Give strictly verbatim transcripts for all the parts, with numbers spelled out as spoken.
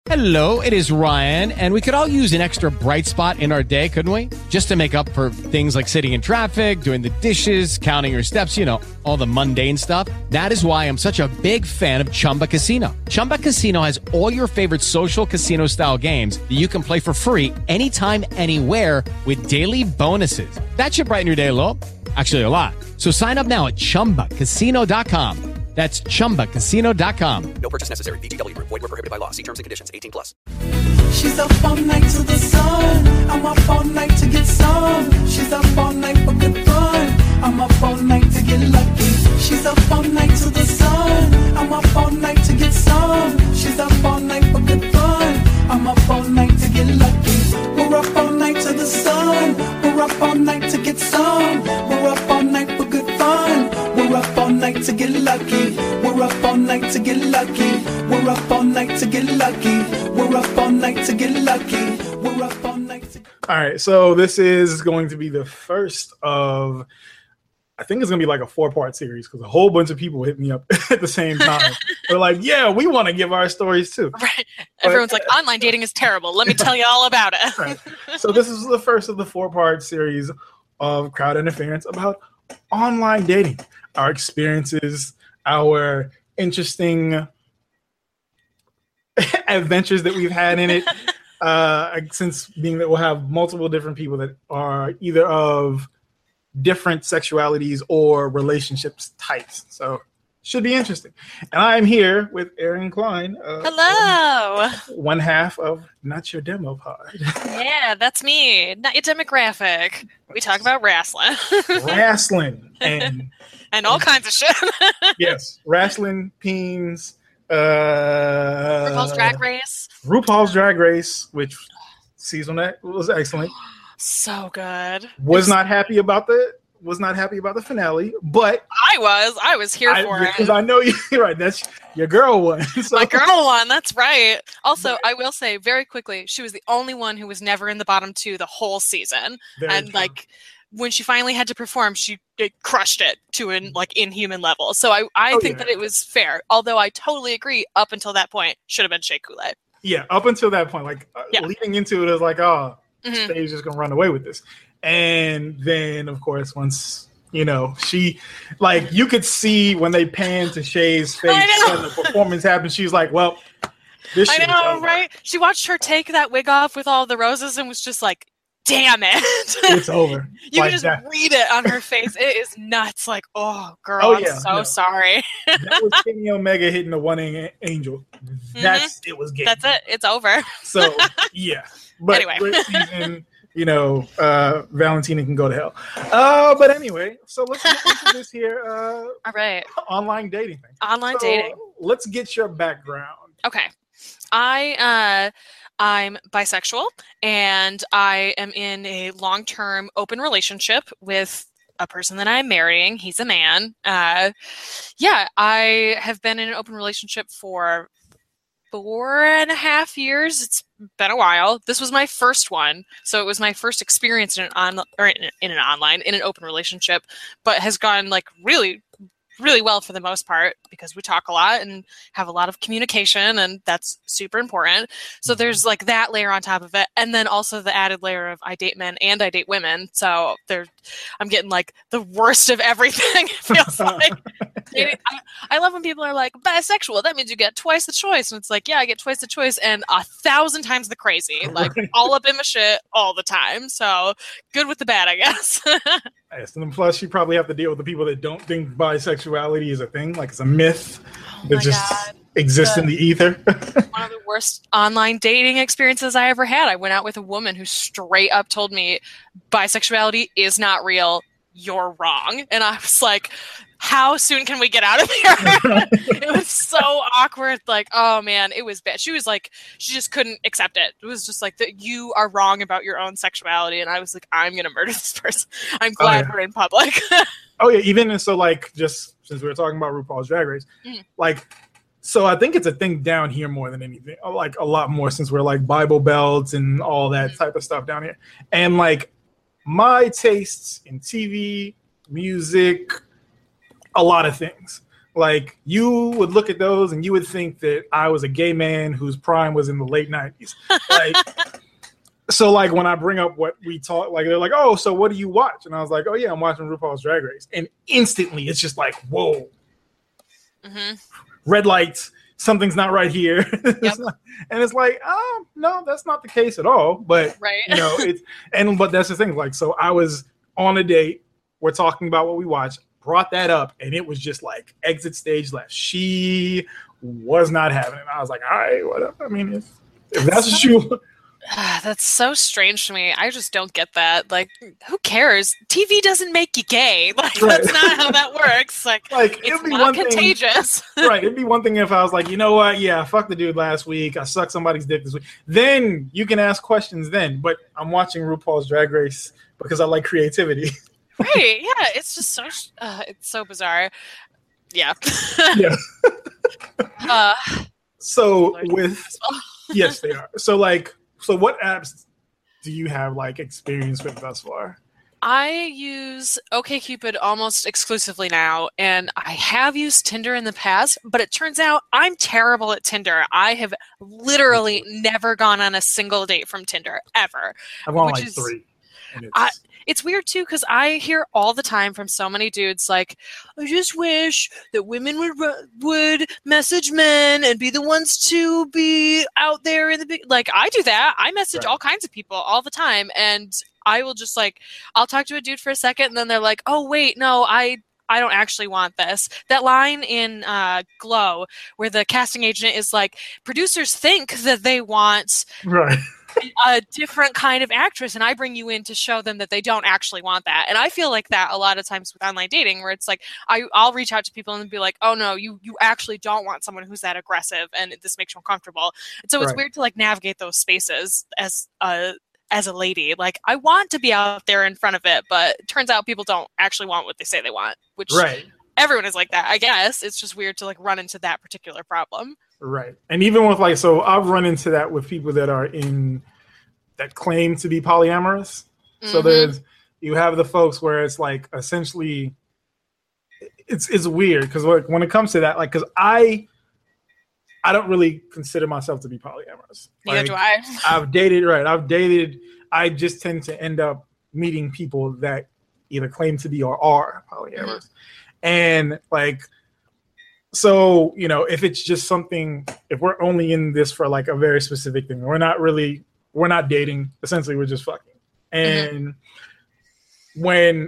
Hello, it is Ryan, and we could all use an extra bright spot in our day, couldn't we? Just to make up for things like sitting in traffic, doing the dishes, counting your steps, you know, all the mundane stuff. That is why I'm such a big fan of Chumba Casino. Chumba Casino has all your favorite social casino-style games that you can play for free anytime, anywhere with daily bonuses. That should brighten your day a little. Actually, a lot. So sign up now at chumba casino dot com. That's chumba casino dot com. No purchase necessary. V G W Group. Void where prohibited by law. See terms and conditions. eighteen plus. She's up all night to the sun. I'm up all night to get some. She's up all night for good fun. I'm up all night to get lucky. She's up all night to the sun. I'm up all night to get some. She's up all night for good fun. I'm up all night to get lucky. We're up all night to the sun. We're up all night to get some. We're up all night for good fun. We're up all night to get lucky. We're up all night to get lucky. We're up all night to get lucky. We're up all night to get lucky. We're up all night to get... All right, so this is going to be the first of, I think it's going to be like a four-part series because a whole bunch of people hit me up at the same time. They're like, yeah, we want to give our stories too. Right. Everyone's but, like, online dating is terrible. Let me tell you all about it. Right. So this is the first of the four-part series of Crowd Interference about online dating, our experiences, our interesting adventures that we've had in it. Uh, since being that we'll have multiple different people that are either of different sexualities or relationships types. So should be interesting. And I'm here with Erin Klein. Uh, Hello. One half of Not Your Demo Pod. Yeah, that's me. Not your demographic. We talk about wrestling. Wrestling. And and all kinds of shit. Yes. Wrestling, peens, uh, RuPaul's Drag Race. RuPaul's Drag Race, which season that was excellent. So good. Was not happy about the was not happy about the finale, but I was. I was here I, for it. Because I know you right. That's your girl one. So. My girl one, that's right. Also, I will say very quickly, she was the only one who was never in the bottom two the whole season. Very and true. like when she finally had to perform, she it crushed it to an like inhuman level. So I, I Oh, think yeah. that it was fair. Although I totally agree, up until that point, should have been Shea Coulee. Yeah, up until that point, like uh, Yeah. leading into it, it was like, oh, Mhm. Shay's just gonna run away with this. And then, of course, once you know she, like, you could see when they panned to Shay's face I know. and the performance happened. She's like, well, this. I shit is know, over. right? She watched her take that wig off with all the roses and was just like, damn it. It's over. You Like can just that. read it on her face. It is nuts. Like, oh, girl, Oh, I'm yeah, so no. sorry. That was Kenny Omega hitting the one angel. That's it was game. That's it. It's over. So yeah, but Anyway. great season. You know, uh, Valentina can go to hell. Uh, but anyway, so let's get into this here uh, All right. online dating thing. Online So, dating. Let's get your background. Okay. I uh I'm bisexual and I am in a long-term open relationship with a person that I'm marrying. He's a man. Uh yeah, I have been in an open relationship for four and a half years. It's been a while. This was my first one. So it was my first experience in an on or in, in an online, in an open relationship, but has gone like really really well for the most part because we talk a lot and have a lot of communication, and that's super important. So there's like that layer on top of it, and then also the added layer of I date men and I date women. So there, I'm getting like the worst of everything. It feels like. Yeah. I, I love when people are like bisexual. That means you get twice the choice, and it's like, yeah, I get twice the choice and a thousand times the crazy, like Right. all up in my shit all the time. So good with the bad, I guess. Yes, and then plus you probably have to deal with the people that don't think bisexuality is a thing, like it's a myth Oh that my just God. exists in the ether. One of the worst online dating experiences I ever had. I went out with a woman who straight up told me bisexuality is not real. You're wrong. And I was like, how soon can we get out of here? It was so awkward. Like, oh man, it was bad. She was like, she just couldn't accept it. It was just like that you are wrong about your own sexuality. And I was like, I'm going to murder this person. I'm glad Oh, yeah. we're in public. Oh yeah, even so, like just since we were talking about RuPaul's Drag Race, Mhm. like, so I think it's a thing down here more than anything, like a lot more since we're like Bible Belts and all that Mhm. type of stuff down here. And like my tastes in T V, music, a lot of things. like you would look at those and you would think that I was a gay man whose prime was in the late nineties. Like, so like when I bring up what we talk, like they're like, oh, so what do you watch? And I was like, oh yeah, I'm watching RuPaul's Drag Race. And instantly it's just like, whoa, Mm-hmm. red lights, something's not right here. Yep. And it's like, oh no, that's not the case at all. But Right. you know, it's and but that's the thing. Like, so I was on a date, we're talking about what we watched, brought that up, and it was just like exit stage left. She was not having it. I was like, all right, whatever. I mean, if, if that's what you That's so strange to me. I just don't get that. Like, who cares? T V doesn't make you gay. Like, Right. that's not how that works. Like, like it's it'd be not one thing. contagious. Right. It'd be one thing if I was like, you know what? Yeah, I fucked the dude last week. I sucked somebody's dick this week. Then you can ask questions then. But I'm watching RuPaul's Drag Race because I like creativity. Right? Yeah. It's just so. Uh, it's so bizarre. Yeah. Yeah. uh, So with yes, they are. So like, so what apps do you have like experience with thus far? I use OkCupid almost exclusively now, and I have used Tinder in the past, but it turns out I'm terrible at Tinder. I have literally never gone on a single date from Tinder, ever. I've gone Which like is- three. And it's, I, it's weird, too, because I hear all the time from so many dudes, like, I just wish that women would ru- would message men and be the ones to be out there in the big... Like, I do that. I message Right. all kinds of people all the time, and I will just, like, I'll talk to a dude for a second, and then they're like, oh, wait, no, I... I don't actually want this. That line in uh, Glow where the casting agent is like, producers think that they want right. a different kind of actress, and I bring you in to show them that they don't actually want that. And I feel like that a lot of times with online dating, where it's like I, I'll reach out to people and be like, oh no, you you actually don't want someone who's that aggressive, and this makes you uncomfortable. And so it's Right. weird to like navigate those spaces as a as a lady. Like, I want to be out there in front of it, but it turns out people don't actually want what they say they want, which Right. everyone is like that, I guess. It's just weird to like run into that particular problem. Right. And even with like, so I've run into that with people that are in, that claim to be polyamorous. So Mhm. there's, you have the folks where it's like essentially, it's it's weird because like when it comes to that, like, because I, I don't really consider myself to be polyamorous. Neither Like, do I. I've dated, right. I've dated, I just tend to end up meeting people that either claim to be or are polyamorous. And like, so, you know, if it's just something, if we're only in this for like a very specific thing, we're not really, we're not dating, essentially we're just fucking. And when,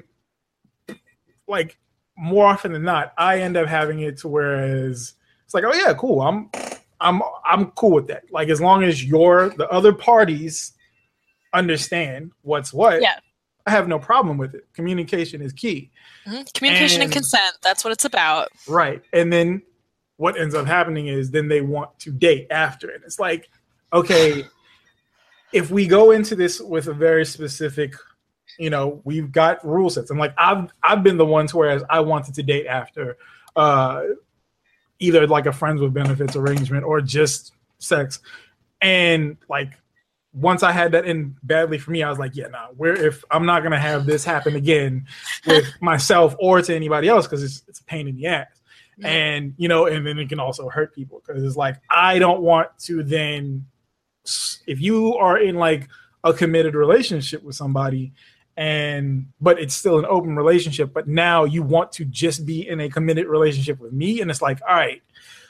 like, more often than not, I end up having it to whereas it's like, oh yeah, cool. I'm, I'm, I'm cool with that. Like, as long as you're, the other parties understand what's what, Yeah. I have no problem with it. Communication is key. Mhm. Communication and And- consent. That's what it's about. Right. And then what ends up happening is then they want to date after it. It's like, okay, if we go into this with a very specific, you know, we've got rule sets. I'm like, I've I've been the one to whereas I wanted to date after uh, either like a friends with benefits arrangement or just sex. And like once I had that in badly for me, I was like, yeah, no, nah, where if I'm not gonna have this happen again with myself or to anybody else because it's it's a pain in the ass. Yeah. And you know, and then it can also hurt people because it's like I don't want to then if you are in like a committed relationship with somebody and but it's still an open relationship, but now you want to just be in a committed relationship with me, and it's like, all right,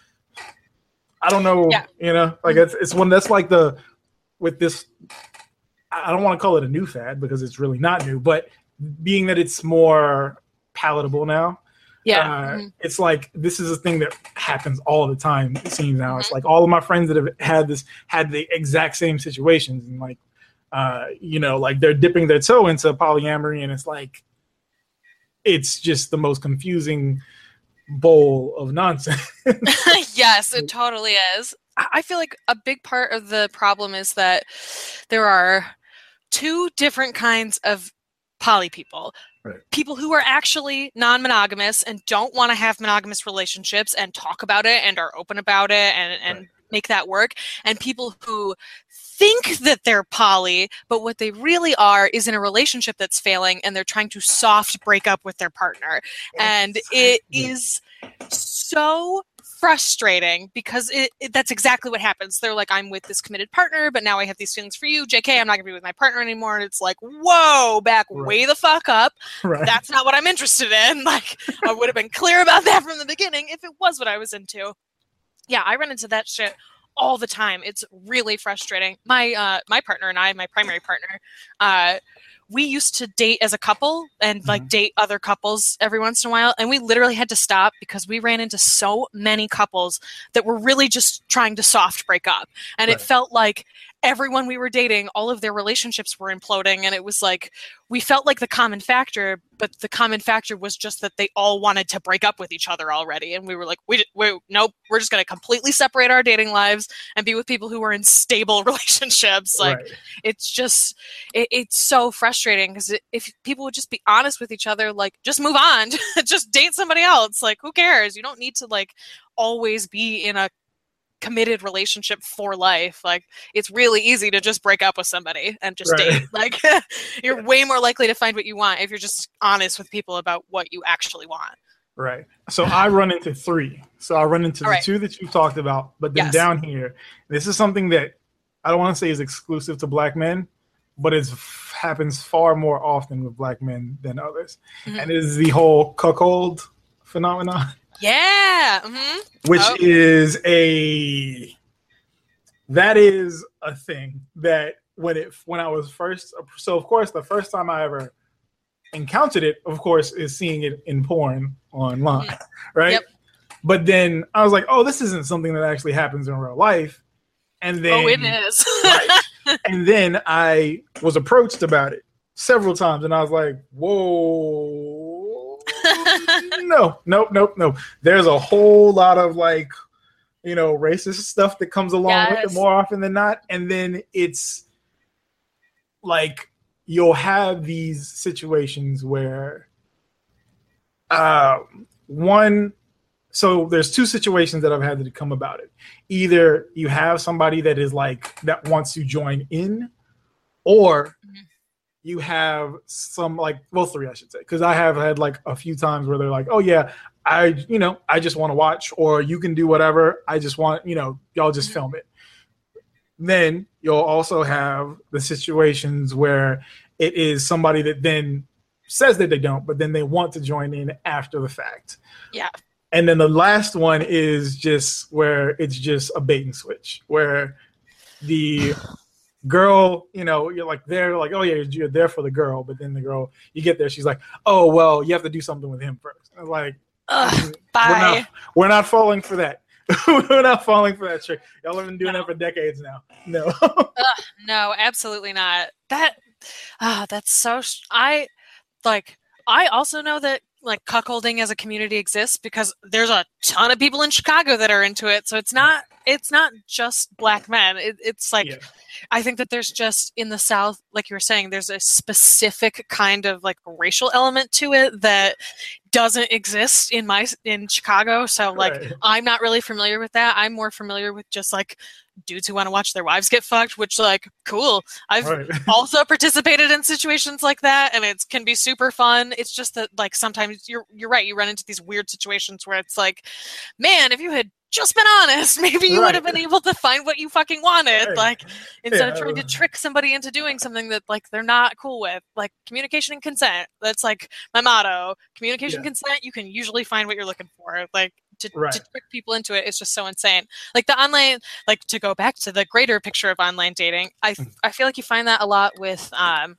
I don't know, Yeah. you know, like it's it's one that's like the with this, I don't want to call it a new fad because it's really not new, but being that it's more palatable now, Yeah. uh, Mhm. it's like this is a thing that happens all the time. It seems now it's like all of my friends that have had this had the exact same situations, and like, uh, you know, like they're dipping their toe into polyamory, and it's like it's just the most confusing bowl of nonsense. Yes, it totally is. I I feel like a big part of the problem is that there are two different kinds of poly people. Right. People who are actually non-monogamous and don't want to have monogamous relationships and talk about it and are open about it and, and Right. make that work. And people who think that they're poly, but what they really are is in a relationship that's failing and they're trying to soft break up with their partner. And it Yeah. is so frustrating because it, it that's exactly what happens. They're like, I'm with this committed partner, but now I have these feelings for you. J K, I'm not gonna be with my partner anymore. And it's like, whoa, back Right. way the fuck up. Right. That's not what I'm interested in. Like, I would have been clear about that from the beginning if it was what I was into. Yeah, I run into that shit all the time. It's really frustrating. My uh my partner and I, my primary partner, uh we used to date as a couple and like Mhm. date other couples every once in a while. And we literally had to stop because we ran into so many couples that were really just trying to soft break up. And Right. it felt like everyone we were dating, all of their relationships were imploding. And it was like, we felt like the common factor, but the common factor was just that they all wanted to break up with each other already. And we were like, we, we nope, we're just going to completely separate our dating lives and be with people who are in stable relationships. Like, Right. it's just it, it's so frustrating because if people would just be honest with each other, like, just move on, just date somebody else. Like, who cares? You don't need to like always be in a committed relationship for life. Like, it's really easy to just break up with somebody and just Right. date. Like, you're way more likely to find what you want if you're just honest with people about what you actually want. Right. So I run into three. So I run into All the right. two that you talked about, but then Yes. down here, this is something that I don't want to say is exclusive to black men, but it happens far more often with black men than others. Mhm. And it is the whole cuckold phenomenon, Yeah. hmm which Oh. is a that is a thing that when it when I was first so of course the first time I ever encountered it, of course, is seeing it in porn online, Mhm. right? Yep. But then I was like, oh, this isn't something that actually happens in real life. And then Oh, it is. Right. And then I was approached about it several times, and I was like, whoa, no, nope, nope, nope. There's a whole lot of like, you know, racist stuff that comes along with Yes. it more often than not. And then it's like you'll have these situations where uh, one, so there's two situations that I've had to come about it. Either you have somebody that is like, that wants to join in, or Mhm. you have some like, well, three, I should say, because I have had like a few times where they're like, oh yeah, I, you know, I just want to watch, or you can do whatever. I just want, you know, y'all just Mhm. film it. Then you'll also have the situations where it is somebody that then says that they don't, but then they want to join in after the fact. Yeah. And then the last one is just where it's just a bait and switch, where the girl, you know, you're like, they're like, oh yeah, you're there for the girl, but then the girl, you get there, she's like, oh well, you have to do something with him first. And I'm like, Ugh, we're bye. not, we're not falling for that. We're not falling for that trick. Y'all have been doing No. that for decades now. No. No, absolutely not. That, ah, that's so. sh- I like. I also know that like cuckolding as a community exists because there's a ton of people in Chicago that are into it. So it's not. It's not just black men. It, it's like. Yeah. I think that there's just in the South, like you were saying, there's a specific kind of like racial element to it that doesn't exist in my in Chicago. So like Right. I'm not really familiar with that. I'm more familiar with just like dudes who want to watch their wives get fucked, which like cool. I've Right. also participated in situations like that, and it can be super fun. It's just that like sometimes you're you're right. You run into these weird situations where it's like, man, if you had just been honest, maybe you would have Right. been able to find what you fucking wanted. Right. Like instead of Yeah. trying to trick somebody into doing something that like they're not cool with. Like communication and consent. That's like my motto. Communication Yeah. consent, you can usually find what you're looking for. Like to, Right. to trick people into it is just so insane. Like the online, like to go back to the greater picture of online dating, I Mm. I feel like you find that a lot with um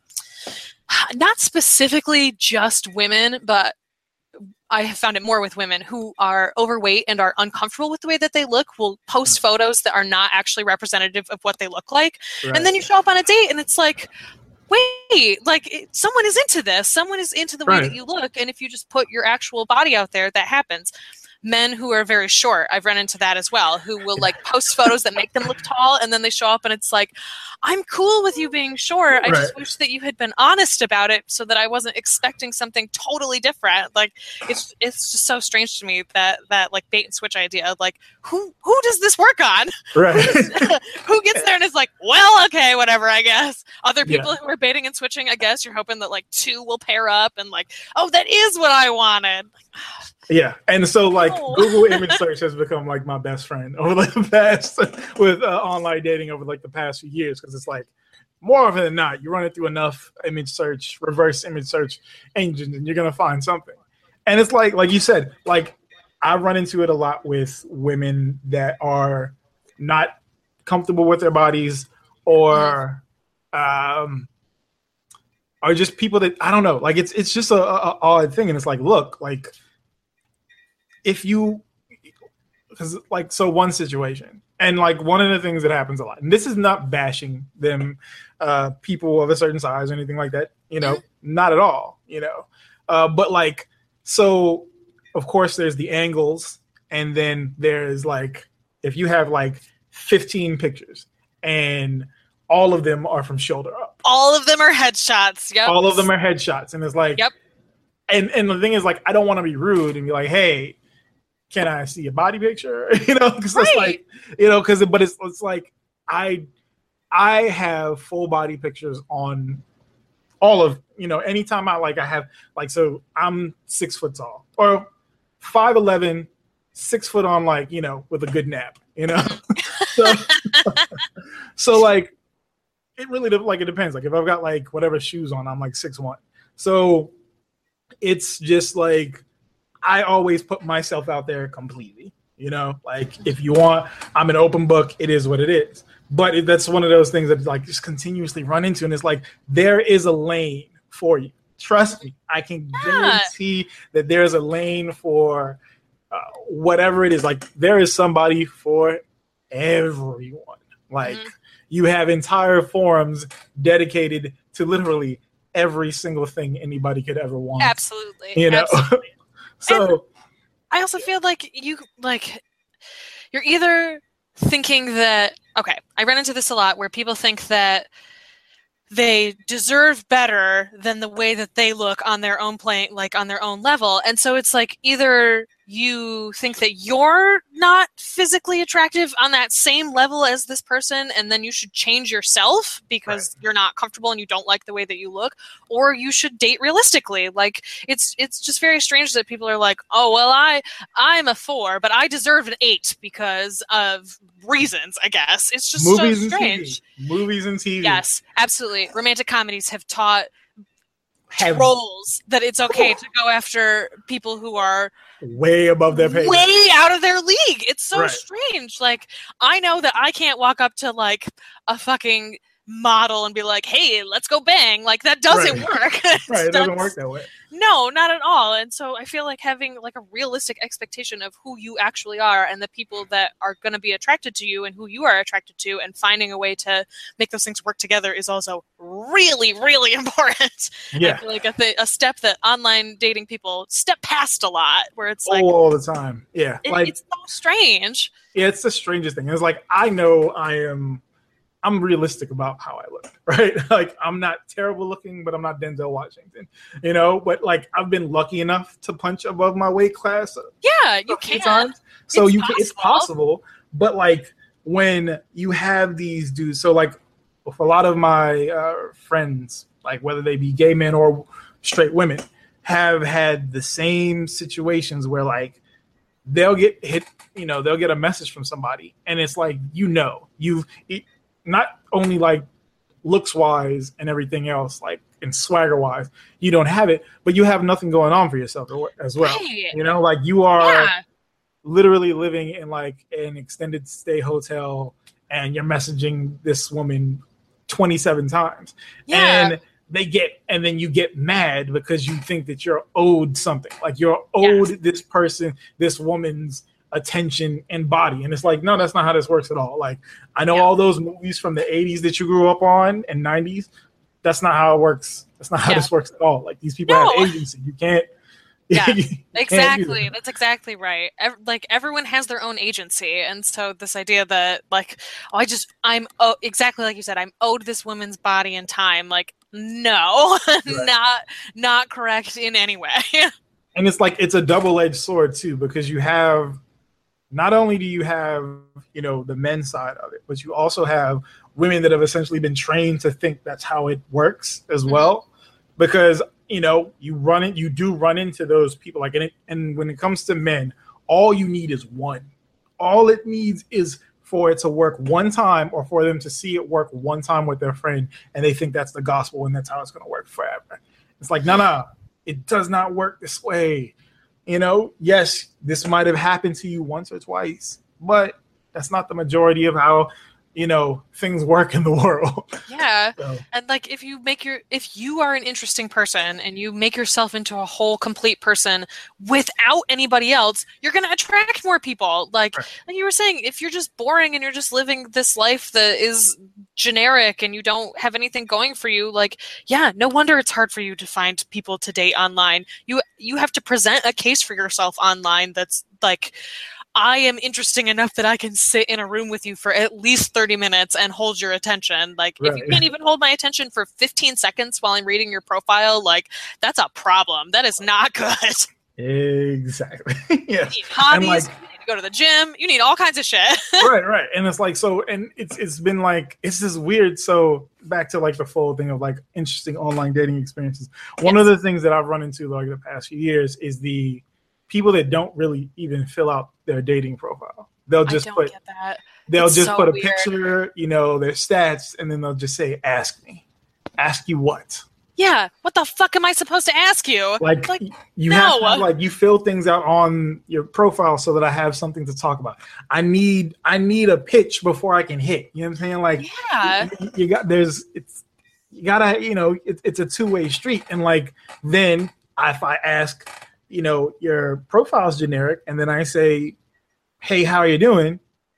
not specifically just women, but I have found it more with women who are overweight and are uncomfortable with the way that they look, will post photos that are not actually representative of what they look like. Right. And then you show up on a date and it's like, wait, like it, someone is into this. Someone is into the way Right. that you look. And if you just put your actual body out there, that happens. Men who are very short, I've run into that as well, who will like post photos that make them look tall, and then they show up and it's like, I'm cool with you being short. I just Right. wish that you had been honest about it so that I wasn't expecting something totally different. Like it's it's just so strange to me that that like bait and switch idea of like who who does this work on? Right. Who gets there and is like, well, okay, whatever, I guess. Other Yeah. people who are baiting and switching, I guess you're hoping that like two will pair up and like, oh, that is what I wanted. Yeah. And so like Google image search has become like my best friend over like the past with uh, online dating over like the past few years, because it's like more often than not you run it through enough image search, reverse image search engines, and you're gonna find something. And it's like like you said, like I run into it a lot with women that are not comfortable with their bodies, or um, are just people that I don't know. Like it's it's just a, a odd thing, and it's like, look, like if you, because like so one situation, and like one of the things that happens a lot, and this is not bashing them, uh, people of a certain size or anything like that, you know, not at all, you know, uh, but like so. Of course, there's the angles, and then there's like if you have like fifteen pictures, and all of them are from shoulder up. All of them are headshots. Yep. All of them are headshots, and it's like, yep. And and the thing is, like, I don't want to be rude and be like, hey, can I see a body picture? You know, because right. It's like, you know, because but it's it's like I I have full body pictures on all of, you know, anytime I like I have like so I'm six foot tall or five eleven, six foot on, like, you know, with a good nap, you know. so, so like it really like it depends. Like if I've got like whatever shoes on, I'm like six one. So it's just like I always put myself out there completely, you know. Like if you want, I'm an open book. It is what it is. But it, that's one of those things that like just continuously run into, and it's like there is a lane for you. Trust me, I can yeah. guarantee that there's a lane for uh, whatever it is. Like there is somebody for everyone. Like mm-hmm. you have entire forums dedicated to literally every single thing anybody could ever want. Absolutely. You know. Absolutely. So and I also feel like you like you're either thinking that okay, I run into this a lot where people think that they deserve better than the way that they look on their own plane, like on their own level. And so it's like either you think that you're not physically attractive on that same level as this person, and then you should change yourself because right. you're not comfortable and you don't like the way that you look, or you should date realistically. Like it's it's just very strange that people are like, oh well, I I'm a four, but I deserve an eight because of reasons, I guess. It's just movies so strange. And T V. Movies and T V. Yes, absolutely. Romantic comedies have taught have trolls that it's okay to go after people who are way above their pay, way out of their league. It's so right. strange. Like I know that I can't walk up to like a fucking model and be like, hey, let's go bang. Like that doesn't right. work. Right, it doesn't work that way. No, not at all. And so I feel like having like a realistic expectation of who you actually are and the people that are going to be attracted to you and who you are attracted to, and finding a way to make those things work together is also really, really important. Yeah. I feel like a, th- a step that online dating people step past a lot, where it's like oh, all the time. Yeah. It, like it's so strange. Yeah, it's the strangest thing. It's like I know I am I'm realistic about how I look, right? Like I'm not terrible looking, but I'm not Denzel Washington, you know. But like I've been lucky enough to punch above my weight class. Yeah, you can. Times. So it's you possible. Can, it's possible. But like when you have these dudes, so like with a lot of my uh, friends, like whether they be gay men or straight women, have had the same situations where like they'll get hit, you know, they'll get a message from somebody, and it's like you know you've. It, not only like looks wise and everything else, like and swagger wise, you don't have it, but you have nothing going on for yourself as well. Right. You know, like you are yeah. literally living in like an extended stay hotel, and you're messaging this woman twenty-seven times, yeah. and they get, and then you get mad because you think that you're owed something, like you're owed yes. this person, this woman's attention and body. And it's like, no, that's not how this works at all. Like I know yeah. all those movies from the eighties that you grew up on and nineties, that's not how it works. That's not how yeah. this works at all. Like these people no. have agency. You can't yeah you exactly can't that's exactly right. Ev- like everyone has their own agency, and so this idea that like oh I just I'm oh exactly like you said, I'm owed this woman's body and time, like no right. not not correct in any way. And it's like it's a double-edged sword too, because you have not only do you have, you know, the men's side of it, but you also have women that have essentially been trained to think that's how it works as well. Mm-hmm. Because, you know, you run it, you do run into those people. Like, and, it, and when it comes to men, all you need is one. All it needs is for it to work one time, or for them to see it work one time with their friend, and they think that's the gospel and that's how it's going to work forever. It's like, no, no, it does not work this way. You know, yes, this might have happened to you once or twice, but that's not the majority of how, you know, things work in the world. Yeah. So. And like, if you make your, if you are an interesting person and you make yourself into a whole complete person without anybody else, you're going to attract more people. Like, right. like you were saying, if you're just boring and you're just living this life that is generic and you don't have anything going for you, like, yeah, no wonder it's hard for you to find people to date online. You, you have to present a case for yourself online that's like, I am interesting enough that I can sit in a room with you for at least thirty minutes and hold your attention. Like, right. if you can't even hold my attention for fifteen seconds while I'm reading your profile, like, that's a problem. That is not good. Exactly. Yeah. You need hobbies, like, you need to go to the gym, you need all kinds of shit. right, right. And it's like, so, and it's it's been like, it's just weird. So back to like the full thing of like interesting online dating experiences. One yes. of the things that I've run into like the past few years is the people that don't really even fill out their dating profile. They'll just I don't put get that. they'll It's just so put a weird. picture, you know, their stats, and then they'll just say, "Ask me." Ask you what? Yeah. What the fuck am I supposed to ask you? Like, Like, you no. have to, like, you fill things out on your profile so that I have something to talk about. I need I need a pitch before I can hit. You know what I'm saying? Like, Yeah. you, you got there's it's you gotta you know it, it's a two way street. And like then if I ask, you know, your profile's generic, and then I say, "Hey, how are you doing?"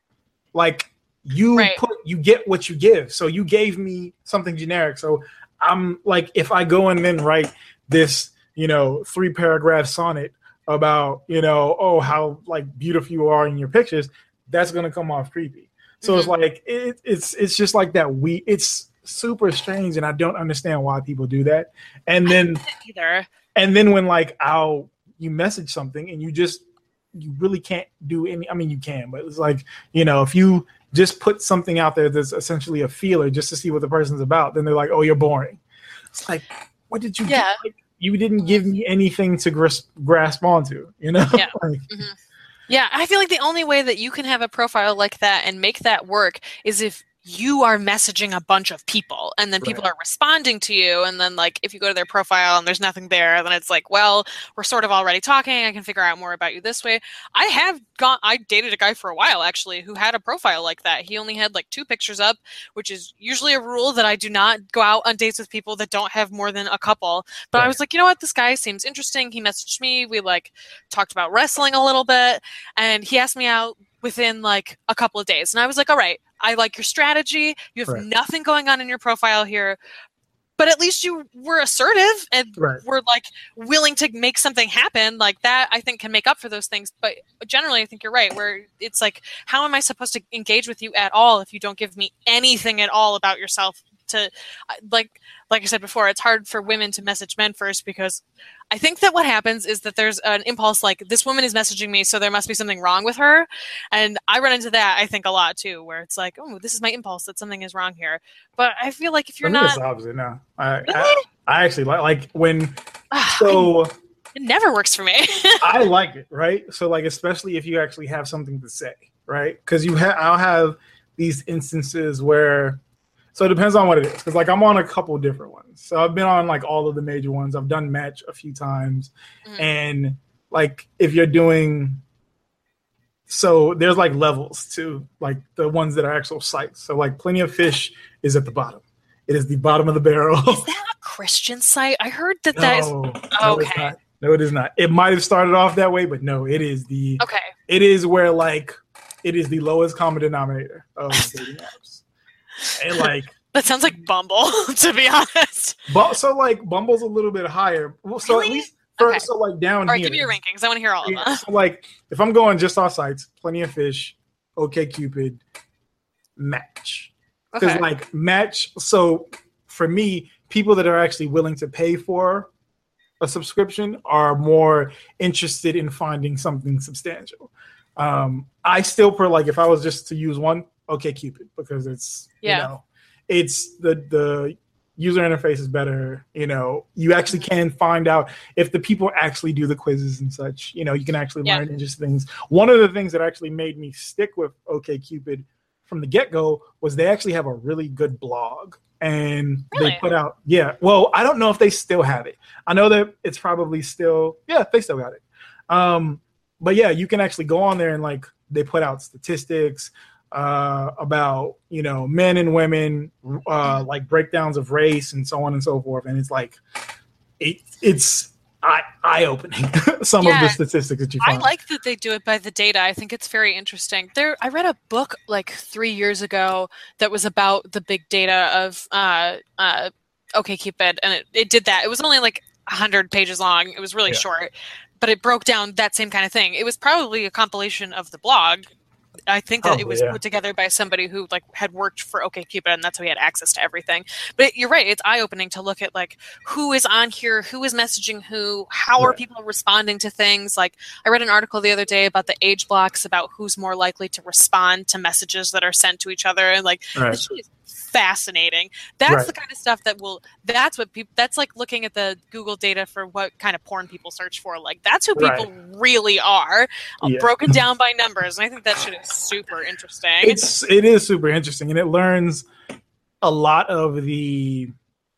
Like, you Right. put you get what you give. So you gave me something generic. So I'm like, if I go and then write this, you know, three paragraph sonnet about, you know, oh, how like beautiful you are in your pictures, that's gonna come off creepy. So Mhm. it's like it, it's it's just like that. We it's super strange, and I don't understand why people do that. And then Either. and then when like I'll you message something and you just you really can't do any. I mean, you can, but it's like, you know, if you just put something out there that's essentially a feeler just to see what the person's about, then they're like, "Oh, you're boring." It's like, what did you? Yeah. Like, you didn't give me anything to grasp, grasp onto, you know? Yeah. Like, Yeah, I feel like the only way that you can have a profile like that and make that work is if you are messaging a bunch of people and then people Right. are responding to you. And then, like, if you go to their profile and there's nothing there, then it's like, well, we're sort of already talking. I can figure out more about you this way. I have gone, I dated a guy for a while, actually, who had a profile like that. He only had like two pictures up, which is usually a rule that I do not go out on dates with people that don't have more than a couple. But I Right. was like, you know what? This guy seems interesting. He messaged me. We like talked about wrestling a little bit, and he asked me out within like a couple of days. And I was like, all right, I like your strategy. You have Right. nothing going on in your profile here, but at least you were assertive and Right. were like willing to make something happen. Like that, I think, can make up for those things. But generally, I think you're right, where it's like, how am I supposed to engage with you at all if you don't give me anything at all about yourself? To like, like I said before, it's hard for women to message men first, because I think that what happens is that there's an impulse like, this woman is messaging me, so there must be something wrong with her. And I run into that, I think, a lot too, where it's like, oh, this is my impulse that something is wrong here. But I feel like if you're for me, not, it's the opposite now. I, Really? I, I actually like like when Ah, so. it never works for me. I like it, right? So like, especially if you actually have something to say, right? Because you have, I'll have these instances where, so it depends on what it is. Because like I'm on a couple different ones. So I've been on like all of the major ones. I've done Match a few times, Mhm. and like if you're doing, so there's like levels to like the ones that are actual sites. So like Plenty of Fish is at the bottom. It is the bottom of the barrel. Is that a Christian site? I heard that that is. no, no, it's Okay. not. No, it is not. It might have started off that way, but no, it is the. Okay. It is where like it is the lowest common denominator of dating apps, and like, That sounds like Bumble, to be honest. but so like Bumble's a little bit higher. Well, so Really? at least for, Okay. so like down All right, here. give me your rankings. I want to hear all of Yeah, them. so like if I'm going just off sites, Plenty of Fish, OkCupid, Match, because Okay. like Match. So for me, people that are actually willing to pay for a subscription are more interested in finding something substantial. Um, I still per like if I was just to use one, OkCupid, because it's Yeah. you know, it's the the user interface is better. You know, you actually can find out if the people actually do the quizzes and such. You know, you can actually Yeah. learn interesting things. One of the things that actually made me stick with OkCupid from the get-go was they actually have a really good blog. And Really? they put out, yeah. Well, I don't know if they still have it. I know that it's probably still, yeah, they still got it. Um, but yeah, you can actually go on there and like they put out statistics uh, about, you know, men and women, uh, like breakdowns of race and so on and so forth. And it's like, it, it's eye, eye-opening, some Yeah. of the statistics that you I find. like that they do it by the data. I think it's very interesting. There, I read a book like three years ago that was about the big data of uh, uh, OkCupid, and it, it did that. It was only like one hundred pages long. It was really Yeah. short, but it broke down that same kind of thing. It was probably a compilation of the blog. I think that it Probably, was yeah. put together by somebody who like had worked for OkCupid, and that's how he had access to everything. But you're right; it's eye-opening to look at like who is on here, who is messaging who, how are Right. people responding to things. Like I read an article the other day about the age blocks, about who's more likely to respond to messages that are sent to each other, and like Right. this shit is fascinating. That's Right. the kind of stuff that will. That's what people. That's like looking at the Google data for what kind of porn people search for. Like that's who people really are, uh, Yeah. broken down by numbers. And I think that shit is super interesting. It's it is super interesting, and it learns a lot of the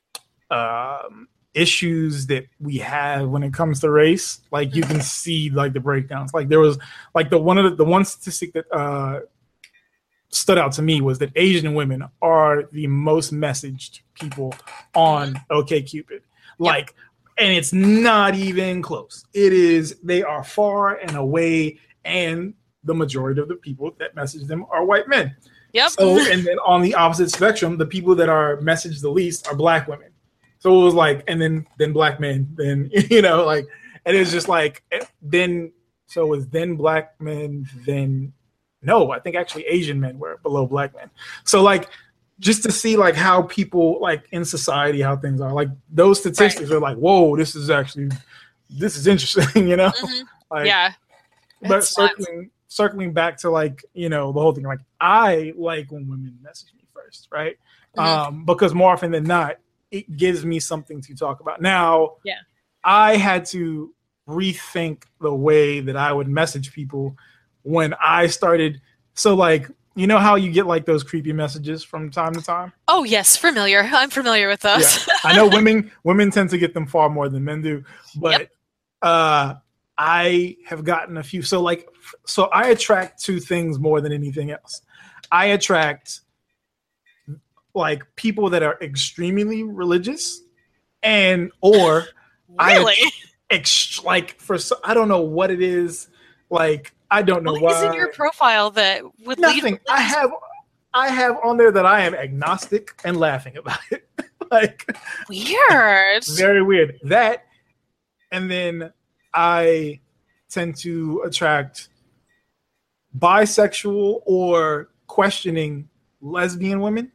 um, issues that we have when it comes to race. Like you can see like the breakdowns. Like there was like the one of the, the one statistic that uh, stood out to me was that Asian women are the most messaged people on OkCupid. Like, and it's not even close. It is. They are far and away, and the majority of the people that message them are white men. Yep. So, and then on the opposite spectrum, the people that are messaged the least are black women. So it was like, and then then black men, then you know, like, and it's just like, then so it was then black men, then no, I think actually Asian men were below black men. So like, just to see like how people like in society, how things are, like those statistics are like, whoa, this is actually this is interesting, you know. Mhm. Like, Yeah. but It's nuts. circling circling back to like, you know, the whole thing, like I like when women message me first, right? Mhm. Um, because more often than not, it gives me something to talk about. Now, Yeah. I had to rethink the way that I would message people when I started. So like, you know how you get like those creepy messages from time to time? Oh yes, familiar. I'm familiar with those. Yeah. I know women women tend to get them far more than men do, but Yep. uh I have gotten a few. So like, so I attract two things more than anything else. I attract like people that are extremely religious, and or I Really? ex- like for so- I don't know what it is. Like I don't know What is why. in your profile that would lead? Nothing. I have I have on there that I am agnostic and laughing about it. Like Weird. very weird. That, and then I tend to attract bisexual or questioning lesbian women.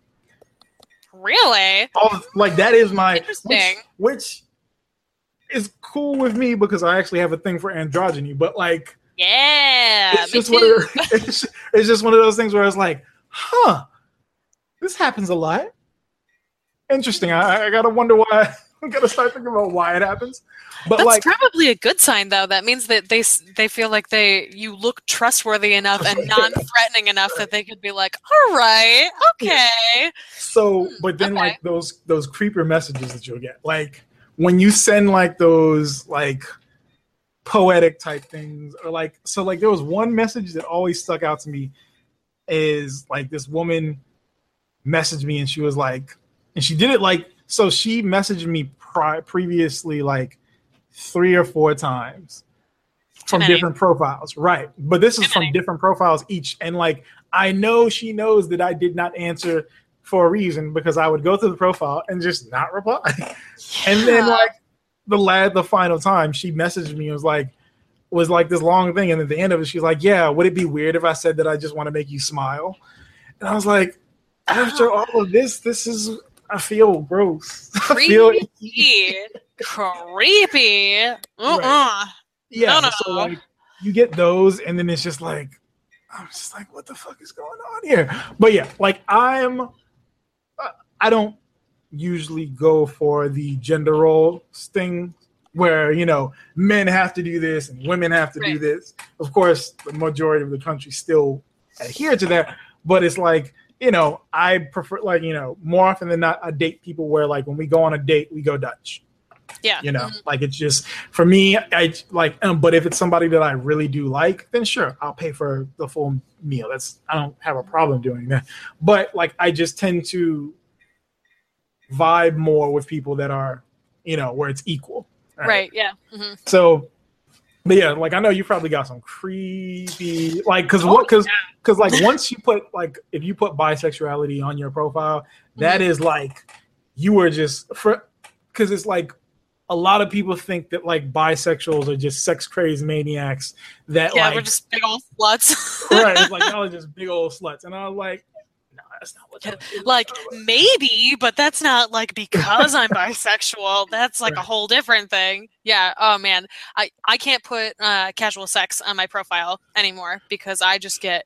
Really? All like that is my Interesting. which, which is cool with me because I actually have a thing for androgyny. But like, Yeah. it's Me just one too. of the, it's, it's just one of those things where it's like, huh, this happens a lot. Interesting. I, I gotta wonder why. I gotta start thinking about why it happens. But That's like, probably a good sign, though. That means that they s- they feel like they you look trustworthy enough and non-threatening enough that they could be like, all right, okay. so, but then okay. like those those creeper messages that you'll get, like when you send like those like poetic type things, or like so like there was one message that always stuck out to me is like this woman messaged me and she was like, and she did it like so she messaged me pri- previously like three or four times from many. different profiles, right? But this is Too from many. different profiles each, and like I know she knows that I did not answer for a reason because I would go to the profile and just not reply. And then Yeah. like the lad, the final time she messaged me, it was like was like this long thing, and at the end of it, she's like, "Yeah, would it be weird if I said that I just want to make you smile?" And I was like, after all of this, this is I feel gross. I feel Creepy. Creepy. Uh-uh. yeah. No, no, So no. like you get those, and then it's just like I'm just like, what the fuck is going on here? But yeah, like I'm, uh, I don't usually go for the gender role thing where, you know, men have to do this and women have to Right. do this. Of course, the majority of the country still adhere to that, but it's like, you know, I prefer, like, you know, more often than not, I date people where, like, when we go on a date, we go Dutch. Yeah. You know, Mhm. like, it's just, for me, I like, um, but if it's somebody that I really do like, then sure, I'll pay for the full meal. That's, I don't have a problem doing that. But, like, I just tend to vibe more with people that are, you know, where it's equal. Right. Yeah. hmm So, but yeah, like, I know you probably got some creepy, like, cause Oh, what, cause, yeah. cause like once you put, like, if you put bisexuality on your profile, that Mhm. is like, you are just for, cause it's like, a lot of people think that like bisexuals are just sex crazed maniacs that Yeah, like, we're just big old sluts. right, it's like, y'all are just big old sluts. And I was like, no, that's not what that is. Like maybe, but that's not like because I'm bisexual. That's like a Right. whole different thing. Yeah. Oh man, I I can't put uh, casual sex on my profile anymore because I just get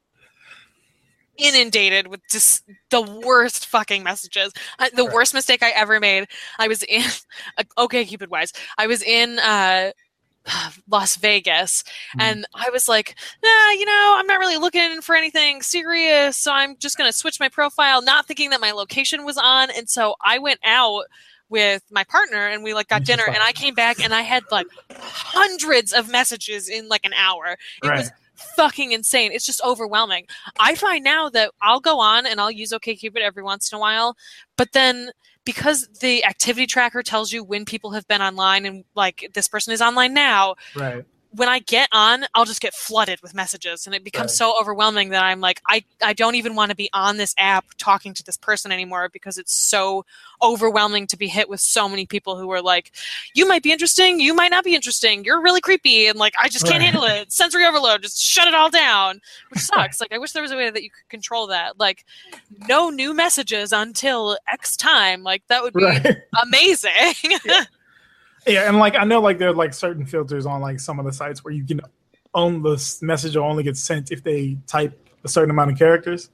inundated with just the worst fucking messages. I, the Right. worst mistake I ever made. I was in okay, Cupid wise. I was in uh, Las Vegas, Mhm. and I was like, nah, you know, I'm not really looking for anything serious, so I'm just gonna switch my profile, not thinking that my location was on, and so I went out with my partner and we like got It's just dinner, like- and I came back and I had like hundreds of messages in like an hour. It Right. was fucking insane. It's just overwhelming. I find now that I'll go on and I'll use OkCupid every once in a while, but then because the activity tracker tells you when people have been online and like this person is online now, Right. when I get on, I'll just get flooded with messages, and it becomes Right. so overwhelming that I'm like, I, I don't even want to be on this app talking to this person anymore because it's so overwhelming to be hit with so many people who are like, you might be interesting, you might not be interesting, you're really creepy, and like, I just can't Right. handle it. Sensory overload, just shut it all down, which sucks. Like, I wish there was a way that you could control that. Like, no new messages until X time. Like, that would be Right. amazing. Yeah. Yeah, and like I know like there are like certain filters on like some of the sites where you can own the s- message will only get sent if they type a certain amount of characters.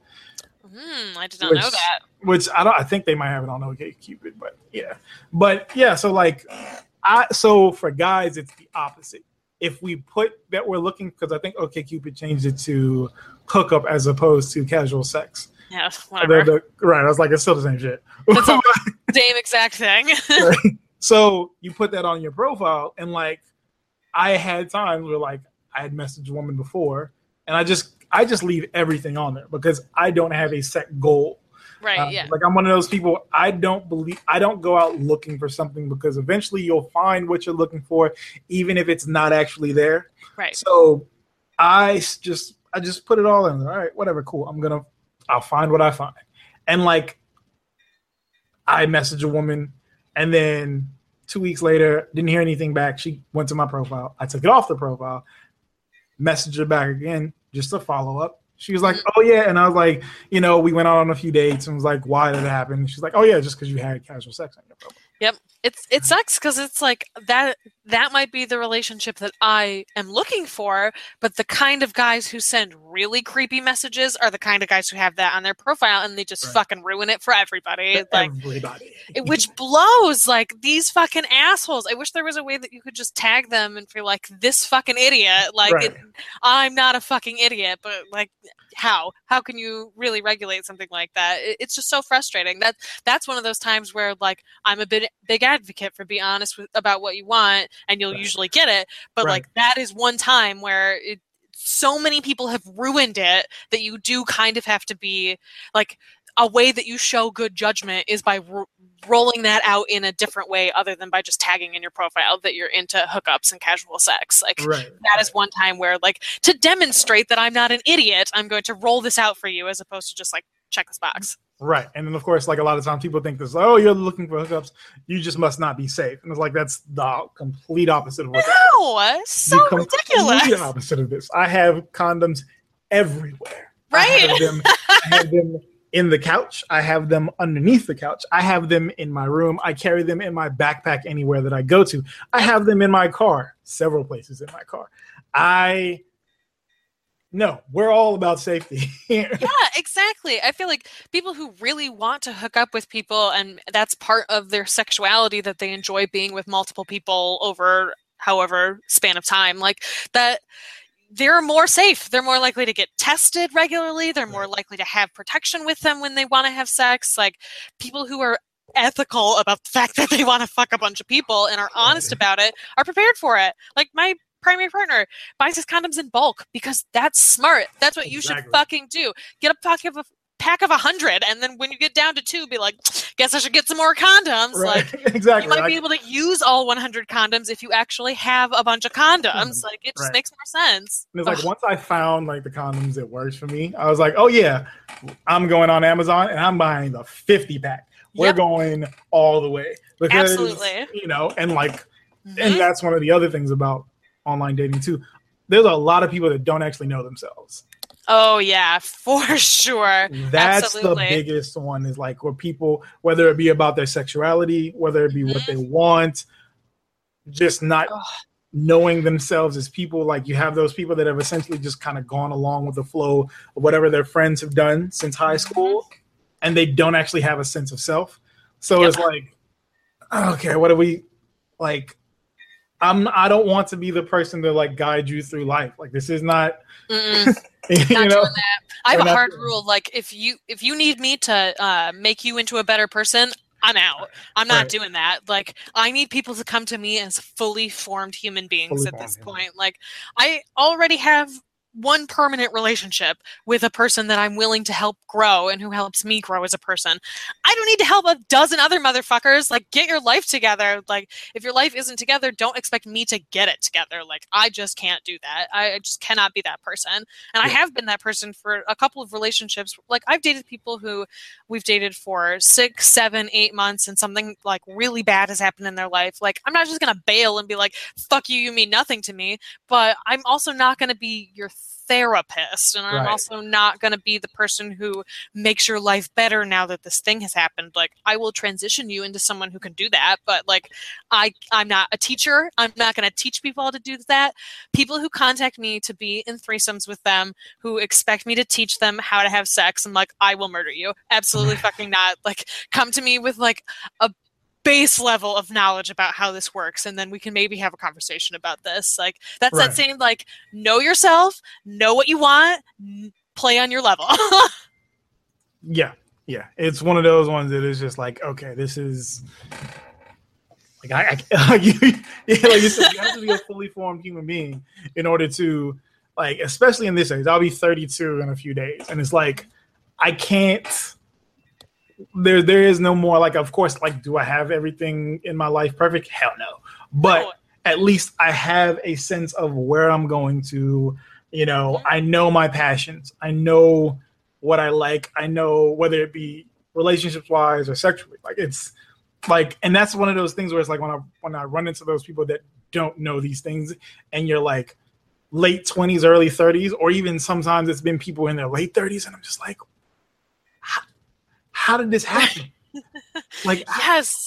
Hmm, I did not Which, know that. which I don't I think they might have it on OkCupid, but yeah. But yeah, so like I so for guys it's the opposite. If we put that we're looking, because I think OkCupid changed it to hookup as opposed to casual sex. Yeah, The- whatever. the- right, I was like, it's still the same shit. That's all- Same exact thing. Right. So you put that on your profile, and like I had times where like I had messaged a woman before, and I just I just leave everything on there because I don't have a set goal. Right, Uh, yeah. Like I'm one of those people. I don't believe I don't go out looking for something because eventually you'll find what you're looking for, even if it's not actually there. Right. So I s- just I just put it all in there. All right, whatever, cool. I'm gonna I'll find what I find, and like I message a woman, and then two weeks later, didn't hear anything back. She went to my profile. I took it off the profile, messaged her back again, just to follow up. She was like, oh, yeah. And I was like, you know, we went out on a few dates and was like, why did it happen? She's like, oh, yeah, just because you had casual sex on your profile. Yep. It's it sucks because it's like that that might be the relationship that I am looking for, but the kind of guys who send really creepy messages are the kind of guys who have that on their profile and they just Right. fucking ruin it for everybody. For Like everybody. it, which blows, like these fucking assholes. I wish there was a way that you could just tag them and be like, this fucking idiot. Like Right. it, I'm not a fucking idiot, but like how? How can you really regulate something like that? It, it's just so frustrating. That that's one of those times where like I'm a bit big advocate for be honest with, about what you want, and you'll Right. usually get it. But Right. like that is one time where it, so many people have ruined it that you do kind of have to be like a way that you show good judgment is by ro- rolling that out in a different way other than by just tagging in your profile that you're into hookups and casual sex. Like Right. that is one time where like to demonstrate that I'm not an idiot, I'm going to roll this out for you as opposed to just like check this box. Right. And then, of course, like a lot of times people think this, oh, you're looking for hookups. You just must not be safe. And it's like, that's the complete opposite of what No, so the ridiculous. complete opposite of this. I have condoms everywhere. I Right? have them, I have them in the couch. I have them underneath the couch. I have them in my room. I carry them in my backpack anywhere that I go to. I have them in my car, several places in my car. I No, we're all about safety. Yeah, exactly. I feel like people who really want to hook up with people, and that's part of their sexuality, that they enjoy being with multiple people over however span of time, like that, they're more safe. They're more likely to get tested regularly. They're more likely to have protection with them when they want to have sex. Like people who are ethical about the fact that they want to fuck a bunch of people and are honest about it are prepared for it. Like my primary partner buys his condoms in bulk because that's smart. That's what you Exactly. should fucking do. Get a pack of a pack of a hundred, and then when you get down to two, be like, guess I should get some more condoms. Right. Like Exactly. you might Like, be able to use all one hundred condoms if you actually have a bunch of condoms. Mm, Like it just right. makes more sense. and it's like once I found like the condoms that works for me, I was like, oh yeah, I'm going on Amazon and I'm buying the fifty pack. We're Yep. going all the way because Absolutely. you know, and like, Mhm. and that's one of the other things about online dating too. There's a lot of people that don't actually know themselves. Oh yeah, for sure. That's Absolutely. the biggest one, is like where people, whether it be about their sexuality, whether it be what they want, just not Ugh. knowing themselves as people. Like you have those people that have essentially just kind of gone along with the flow of whatever their friends have done since high school, and they don't actually have a sense of self. So Yep. it's like, okay, what do we like? I'm I don't want to be the person to like guide you through life. Like this is not, Mm-mm. you Not know. doing that. I have We're a not hard doing rule. Like if you if you need me to uh, make you into a better person, I'm out. I'm not Right. doing that. Like I need people to come to me as fully formed human beings Fully at formed this human. point. Like I already have one permanent relationship with a person that I'm willing to help grow and who helps me grow as a person. I don't need to help a dozen other motherfuckers. Like get your life together. Like if your life isn't together, don't expect me to get it together. Like I just can't do that. I I just cannot be that person. And I have been that person for a couple of relationships. Like I've dated people who we've dated for six, seven, eight months, and something like really bad has happened in their life. Like I'm not just gonna bail and be like, fuck you, you mean nothing to me. But I'm also not gonna be your therapist, and I'm Right. also not going to be the person who makes your life better now that this thing has happened. Like I will transition you into someone who can do that, but like I I'm not a teacher. I'm not going to teach people how to do that. People who contact me to be in threesomes with them, who expect me to teach them how to have sex, I'm like, I will murder you. Absolutely fucking not. Like come to me with like a base level of knowledge about how this works, and then we can maybe have a conversation about this. Like that's Right. that same like know yourself, know what you want, n- play on your level. Yeah, yeah. It's one of those ones that is just like, okay, this is like I, I like you, yeah, like you said, you have to be a fully formed human being in order to like, especially in this age. I'll be thirty-two in a few days, and it's like I can't. There, there is no more like. Of course, like, do I have everything in my life perfect? Hell no. But No. at least I have a sense of where I'm going to. You know, I know my passions. I know what I like. I know whether it be relationships wise or sexually. Like it's like, and that's one of those things where it's like when I when I run into those people that don't know these things, and you're like late twenties, early thirties, or even sometimes it's been people in their late thirties, and I'm just like, how, how did this happen? Like, Yes.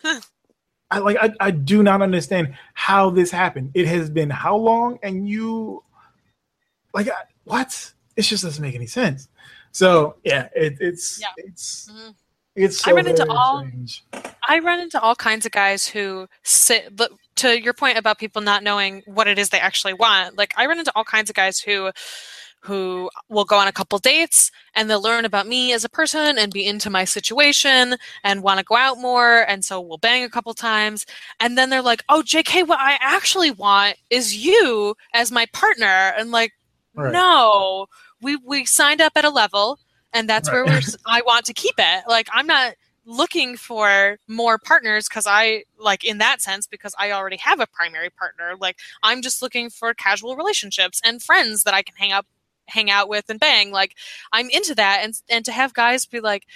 I like I, I do not understand how this happened. It has been how long, and you like I- what? It just doesn't make any sense. So yeah, it, it's Yeah. it's Mhm. it's so I run into very all- strange. I run into all kinds of guys who sit, but to your point about people not knowing what it is they actually want, like I run into all kinds of guys who who will go on a couple dates and they'll learn about me as a person and be into my situation and want to go out more, and so we'll bang a couple times, and then they're like, oh J K, what I actually want is you as my partner. And like, Right. no, we we signed up at a level, and that's where Right. we're s- I want to keep it. Like I'm not looking for more partners because I like in that sense because I already have a primary partner. Like I'm just looking for casual relationships and friends that I can hang up hang out with and bang. Like I'm into that, and and to have guys be like,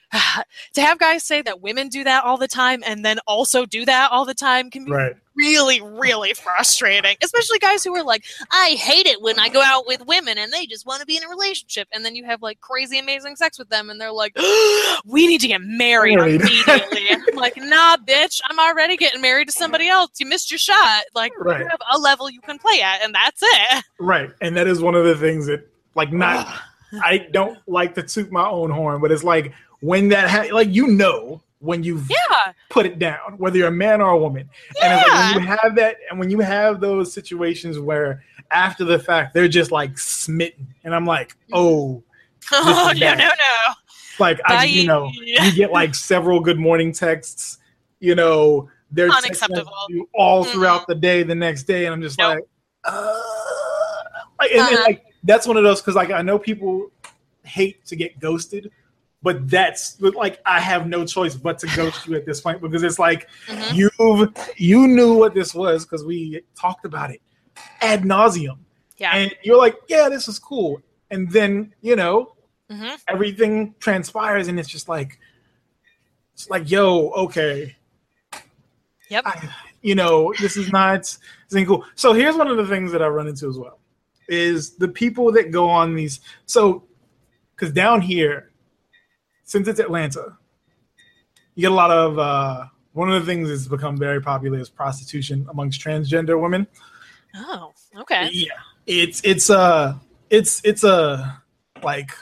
to have guys say that women do that all the time and then also do that all the time can be Right. really, really frustrating. Especially guys who are like, I hate it when I go out with women and they just want to be in a relationship. And then you have like crazy, amazing sex with them and they're like, we need to get married Married. immediately. I'm like, nah, bitch, I'm already getting married to somebody else. You missed your shot. Like, Right. you have a level you can play at, and that's it. Right. And that is one of the things that, like, not, I don't like to toot my own horn, but it's like when that, ha- like, you know, when you've Yeah. put it down, whether you're a man or a woman. And it's like when you have that, and when you have those situations where after the fact, they're just like smitten. And I'm like, oh, Oh, is no, bad. no, no. like, I, you know, Bye. you get like several good morning texts, you know, they're texting Unacceptable. you all throughout the day, the next day. And I'm just Nope. like, uh, like, and, and, Uh-huh. like, that's one of those, because like I know people hate to get ghosted, but that's like I have no choice but to ghost you at this point, because it's like Mhm. you've you knew what this was because we talked about it ad nauseum, Yeah. and you're like, yeah, this is cool, and then you know Mhm. everything transpires, and it's just like it's like yo, okay, Yep. I, you know, this is not this ain't cool. So here's one of the things that I run into as well is the people that go on these. So, because down here, since it's Atlanta, you get a lot of. Uh, one of the things that's become very popular is prostitution amongst transgender women. Oh, okay. Yeah, it's it's a it's it's a like.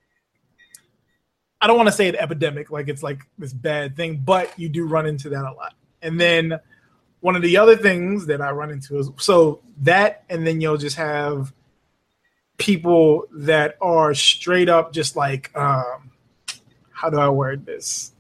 I don't want to say an epidemic, like it's like this bad thing, but you do run into that a lot. And then one of the other things that I run into is so that, and then you'll just have people that are straight up just like, um, how do I word this?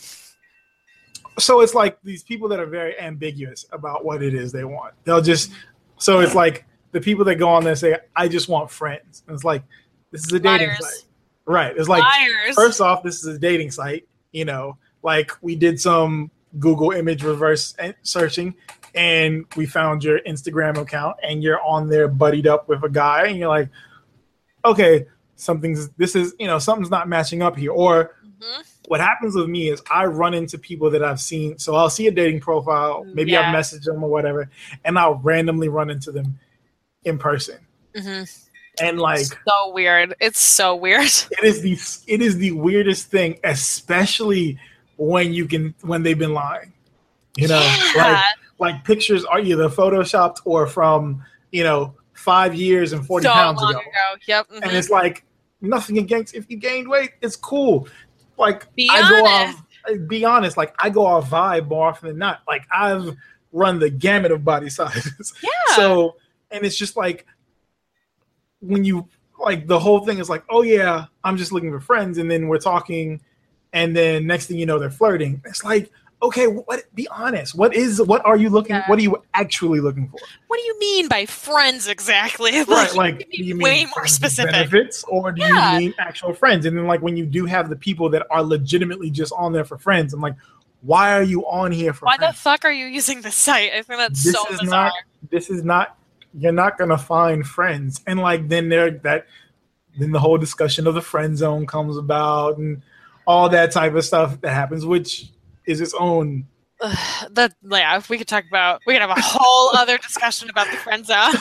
So it's like these people that are very ambiguous about what it is they want. They'll just, so it's like the people that go on there and say, I just want friends. And it's like, this is a dating Liars. site. Right. It's like, Liars. first off, this is a dating site. You know, like we did some Google image reverse searching and we found your Instagram account and you're on there buddied up with a guy and you're like, okay, something's, this is, you know, something's not matching up here. Or Mhm. what happens with me is I run into people that I've seen. So I'll see a dating profile, maybe Yeah. I've messaged them or whatever, and I'll randomly run into them in person. Mhm. And like, So weird. It's so weird. it is the it is the weirdest thing, especially when you can when they've been lying. You know, Yeah. like like pictures are either photoshopped or from, you know, five years and forty So pounds long ago. ago. Yep. mhm. And it's like nothing against if you gained weight, it's cool. Like Be I go honest. off be honest, like I go off vibe more often than not. Like I've run the gamut of body sizes. Yeah. So and it's just like when you like the whole thing is like, oh yeah, I'm just looking for friends, and then we're talking, and then next thing you know, they're flirting. It's like, okay, what? Be honest. What is? What are you looking? Yeah. What are you actually looking for? What do you mean by friends exactly? Right, like, you do need you mean way more friends with specific. benefits, or do Yeah. you mean actual friends? And then like when you do have the people that are legitimately just on there for friends, I'm like, why are you on here for Why the friends? fuck are you using this site? I think that's this so is bizarre. not. This is not. You're not gonna find friends, and like then there that, then the whole discussion of the friend zone comes about, and all that type of stuff that happens, which is its own. Ugh, that yeah, we could talk about. We could have a whole other discussion about the friend zone.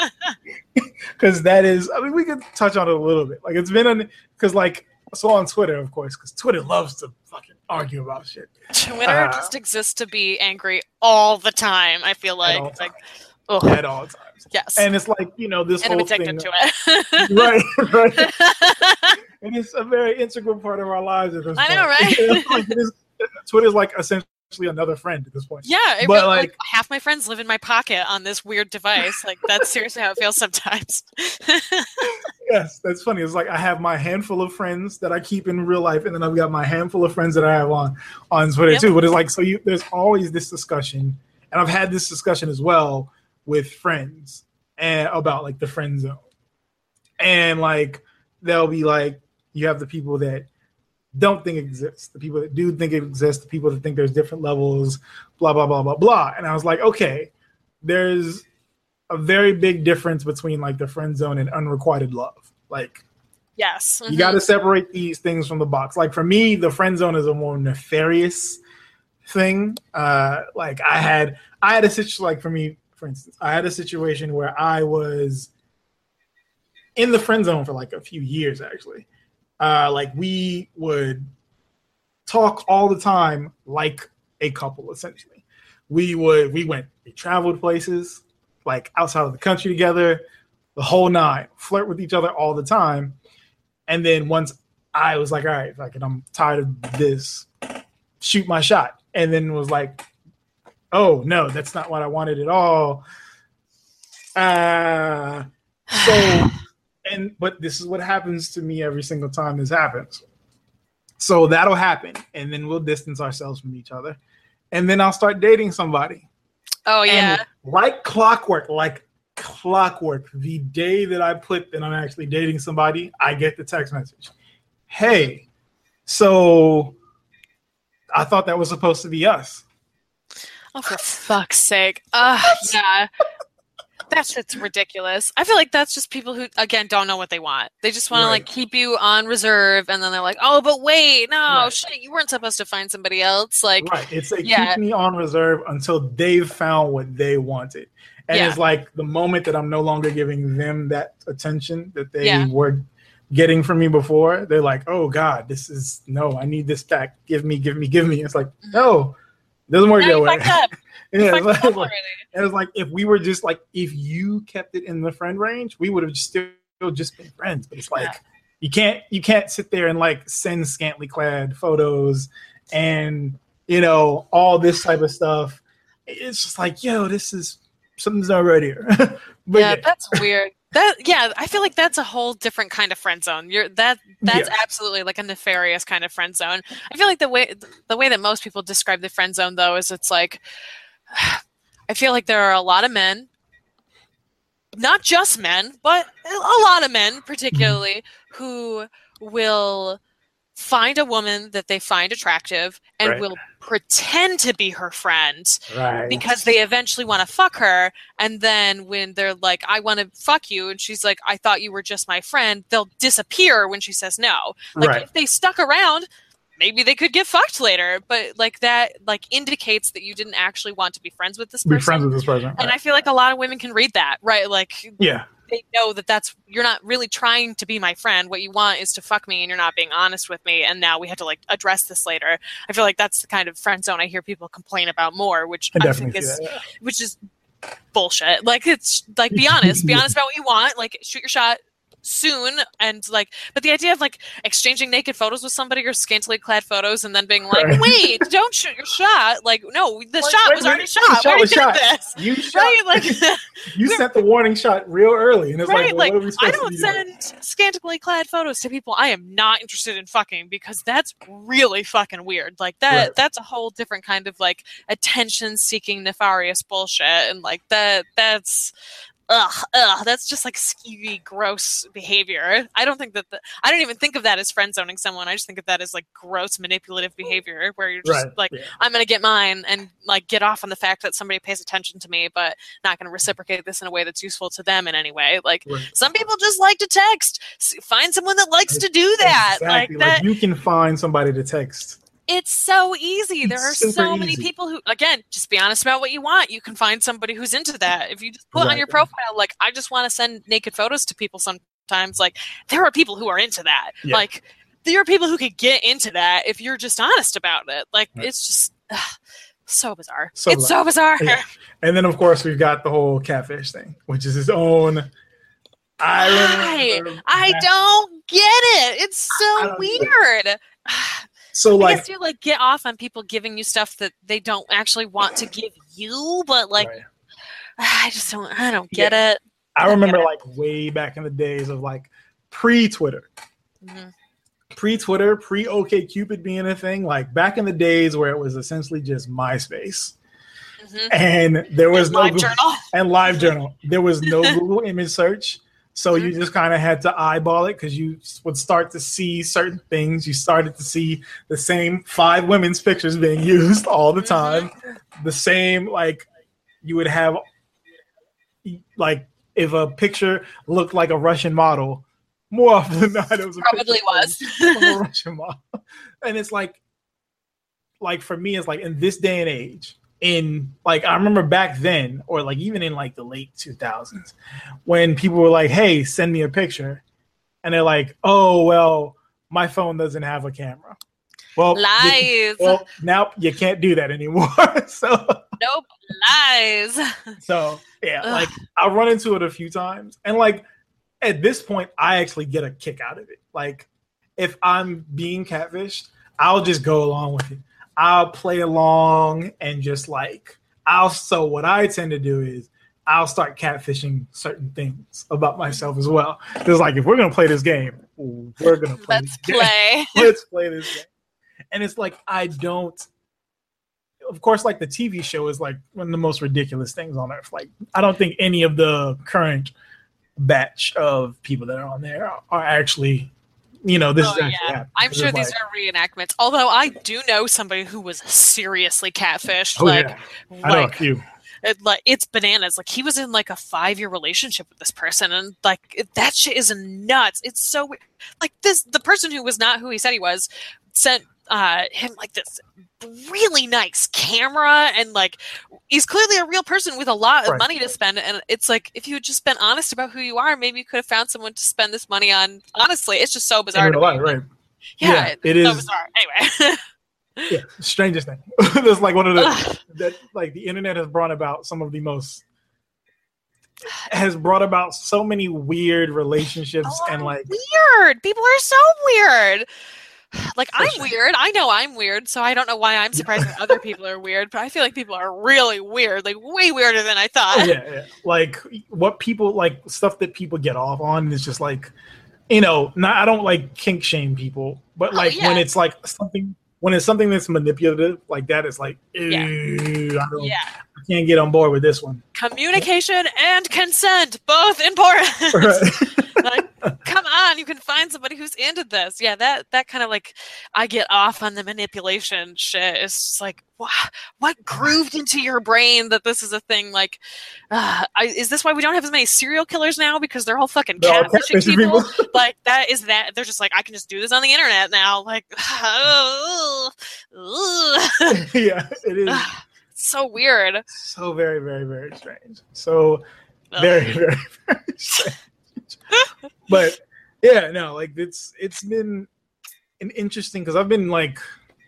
Because that is, I mean, we could touch on it a little bit. Like it's been on, because like so on Twitter, of course, because Twitter loves to fucking argue about shit Twitter Uh, just exists to be angry all the time. I feel like all like times. ugh, at all times. yes, And it's like, you know, this and I'm whole addicted thing, to it. right, right. And it's a very integral part of our lives at this I point. know, right? Like, it is, Twitter's like essentially another friend at this point. Yeah, it But, really, like- like, half my friends live in my pocket on this weird device. Like that's seriously how it feels sometimes. Yes, that's funny. It's like I have my handful of friends that I keep in real life, and then I've got my handful of friends that I have on on Twitter Yep. too. But it's like so you there's always this discussion, and I've had this discussion as well with friends and about like the friend zone, and like they'll be like you have the people that don't think it exists, the people that do think it exists, the people that think there's different levels, blah blah blah blah blah. And I was like, okay, there's a very big difference between like the friend zone and unrequited love. Like Yes. You got to separate these things from the box. Like for me, the friend zone is a more nefarious thing. Uh, like I had, I had a situation. Like for me, for instance, I had a situation where I was in the friend zone for like a few years. Actually, uh, like we would talk all the time, like a couple. Essentially, we would we went we traveled places like outside of the country together, the whole nine. Flirt with each other all the time. And then once I was like, all right, like, and I'm tired of this, shoot my shot. And then was like, oh, no, that's not what I wanted at all. Uh, so, and, but this is what happens to me every single time this happens. So that'll happen. And then we'll distance ourselves from each other. And then I'll start dating somebody. Oh, yeah. And like clockwork, like clockwork, the day that I put that I'm actually dating somebody, I get the text message. Hey, so I thought that was supposed to be us. Oh, for fuck's sake. Uh, yeah. That's just ridiculous. I feel like that's just people who, again, don't know what they want. They just want to, Right. like, keep you on reserve, and then they're like, oh, but wait, no, Right. shit, you weren't supposed to find somebody else. Like, Right. It's like yeah. keep me on reserve until they've found what they wanted. And Yeah. it's like the moment that I'm no longer giving them that attention that they Yeah. were getting from me before, they're like, oh God, this is no, I need this back. Give me, give me, give me. It's like, no, it doesn't work no, that you way. fucked up. You Yeah, fucked it's up like, already. and it's like if we were just like if you kept it in the friend range, we would have still just been friends. But it's like Yeah. you can't you can't sit there and like send scantily clad photos and you know all this type of stuff. It's just like, yo, this is something's not right here. But Yeah, yeah, that's weird. That yeah, I feel like that's a whole different kind of friend zone. You're that that's Yeah. absolutely like a nefarious kind of friend zone. I feel like the way the way that most people describe the friend zone though is it's like I feel like there are a lot of men, not just men, but a lot of men particularly who will find a woman that they find attractive and Right. will pretend to be her friend right. because they eventually want to fuck her, and then when they're like, I want to fuck you, and she's like, I thought you were just my friend, they'll disappear when she says no. Like Right. if they stuck around, maybe they could get fucked later, but like that like indicates that you didn't actually want to be friends with this person. be friends with this person. And Right. I feel like a lot of women can read that, right? Like yeah. they know that that's you're not really trying to be my friend. What you want is to fuck me, and you're not being honest with me. And now we have to like address this later. I feel like that's the kind of friend zone I hear people complain about more, which I I, definitely think see is that, yeah. which is bullshit. Like it's like be honest, be honest about what you want. Like shoot your shot soon, and like, but the idea of like exchanging naked photos with somebody or scantily clad photos, and then being like, Right. wait, don't shoot your shot. Like no, the Like, shot wait, was wait, already the shot. shot Why are you was doing shot. this? You shot, Right? Like. you sent the warning shot real early, and it's Right, like, well, like what are we supposed I to don't be doing? send scantily clad photos to people I am not interested in fucking because that's really fucking weird. Like that Right. that's a whole different kind of like attention seeking nefarious bullshit, and like that that's ugh, ugh, that's just like skeevy, gross behavior. I don't think that the, I don't even think of that as friend zoning someone. I just think of that as like gross manipulative behavior where you're just Right, like, yeah. I'm going to get mine and like get off on the fact that somebody pays attention to me, but not going to reciprocate this in a way that's useful to them in any way. Like Right. some people just like to text. S- Find someone that likes to do that. Exactly. Like that. you can find somebody to text. It's so easy. There are It's super so many easy. people who, again, just be honest about what you want. You can find somebody who's into that. If you just put on Right. your profile, like, I just want to send naked photos to people sometimes, like, there are people who are into that. Yeah. Like, there are people who could get into that if you're just honest about it. Like, Right. it's just ugh, so bizarre. So it's so bizarre. Yeah. And then, of course, we've got the whole catfish thing, which is its own Why? island. I don't get it. It's I so don't get it. weird. So, I like, guess you like get off on people giving you stuff that they don't actually want to give you, but like right. I just don't I don't get it. I remember, get it. like, way back in the days of, like, pre-Twitter. Mhm. Pre-Twitter, pre-OkCupid being a thing, like, back in the days where it was essentially just MySpace. Mhm. And there was And no Live Google- Journal. and LiveJournal. There was no Google image search. So you just kind of had to eyeball it because you would start to see certain things. You started to see the same five women's pictures being used all the time. The same, like, you would have, like, if a picture looked like a Russian model, more often than not, it was a Probably picture was. from, from a Russian mall. And it's like, like for me, it's like in this day and age, in like I remember back then, or like even in like the late two thousands, when people were like, "Hey, send me a picture," and they're like, "Oh, well, my phone doesn't have a camera." Well, Lies. You, well, now you can't do that anymore. so, Nope. Lies. so yeah, Ugh. like I'll run into it a few times, and like at this point, I actually get a kick out of it. Like if I'm being catfished, I'll just go along with it. I'll play along and just like I'll. So what I tend to do is I'll start catfishing certain things about myself as well. Because like if we're gonna play this game, we're gonna play. Let's this play. Game. Let's play this game. And it's like I don't. Of course, like the T V show is like one of the most ridiculous things on earth. Like I don't think any of the current batch of people that are on there are, are actually. You know, this Oh, is actually yeah. happening. I'm It's sure like, these are reenactments. Although I do know somebody who was seriously catfished. Oh, like, yeah. I know a like, few. it, like it's bananas. Like he was in like a five year relationship with this person, and like it, that shit is nuts. It's so weird. Like this, the person who was not who he said he was sent uh, him like this really nice camera, and like he's clearly a real person with a lot of Right. money to spend. And it's like if you had just been honest about who you are, maybe you could have found someone to spend this money on. Honestly, it's just so bizarre. In To real me. life, right? Yeah, Yeah, it's it so is- bizarre. Anyway. Yeah, strangest thing. That's like one of the Ugh. that like the internet has brought about some of the most has brought about so many weird relationships Oh, and like weird. People are so weird. Like For I'm sure. weird. I know I'm weird, so I don't know why I'm surprised that other people are weird. But I feel like people are really weird, like way weirder than I thought. oh, yeah, yeah, like what people like stuff that people get off on is just like you know, not I don't like kink shame people, but Oh, like yeah. when it's like something when it's something that's manipulative like that, it's like ew, Yeah. I don't Yeah. I can't get on board with this one. Communication and consent, both important. Right. Like, come on, you can find somebody who's into this. Yeah, that that kind of like I get off on the manipulation shit. It's just like, what, what grooved into your brain that this is a thing? Like, uh, I, is this why we don't have as many serial killers now? Because they're all fucking They're all catfishing catfishing people. people. Like that is that they're just like, I can just do this on the internet now. Like, yeah, it is so weird. so very, very, very strange. So Ugh. very, very, very strange. But yeah, no, like it's it's been an interesting because I've been like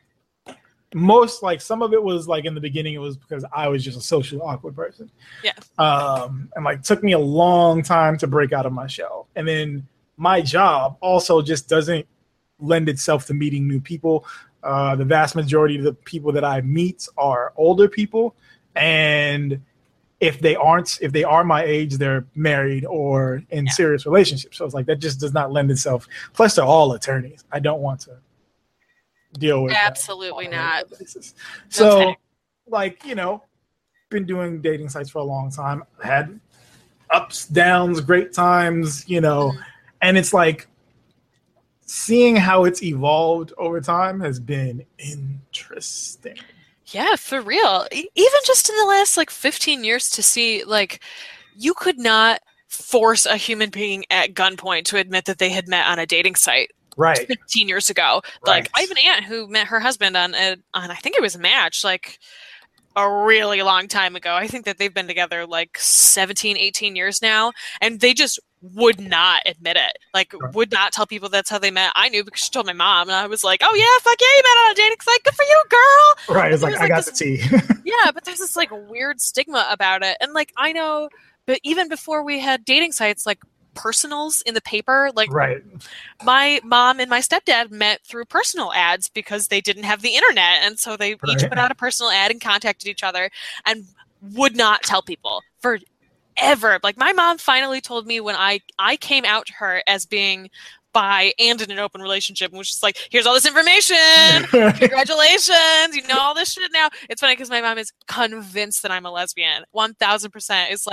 most like some of it was like in the beginning it was because I was just a socially awkward person. Yeah. Um, and like took me a long time to break out of my shell. And then my job also just doesn't lend itself to meeting new people. Uh, the vast majority of the people that I meet are older people, and if they aren't, if they are my age, they're married or in Yeah. serious relationships. So it's like that just does not lend itself. Plus, they're all attorneys. I don't want to deal with that Absolutely on a not. regular basis. So, Okay. like you know, been doing dating sites for a long time. Had ups, downs, great times, you know, Mhm. and it's like seeing how it's evolved over time has been interesting. Yeah, for real. E- Even just in the last like fifteen years to see like you could not force a human being at gunpoint to admit that they had met on a dating site Right. fifteen years ago. Like Right. I have an aunt who met her husband on a, on I think it was Match like a really long time ago. I think that they've been together like seventeen, eighteen years now, and they just would not admit it. Like Right. would not tell people that's how they met. I knew because she told my mom, and I was like, "Oh yeah, fuck yeah, you met on a dating site. Good for you, girl." Right. It's There like was, I like, got this- the tea. Yeah, but there's this like weird stigma about it. And like I know, but even before we had dating sites like personals in the paper, like Right. my mom and my stepdad met through personal ads because they didn't have the internet, and so they each Right. put out a personal ad and contacted each other and would not tell people for ever. Like my mom finally told me when I I came out to her as being bi and in an open relationship, and was just like, here's all this information. Congratulations, you know all this shit now. It's funny because my mom is convinced that I'm a lesbian. one thousand percent. It's like,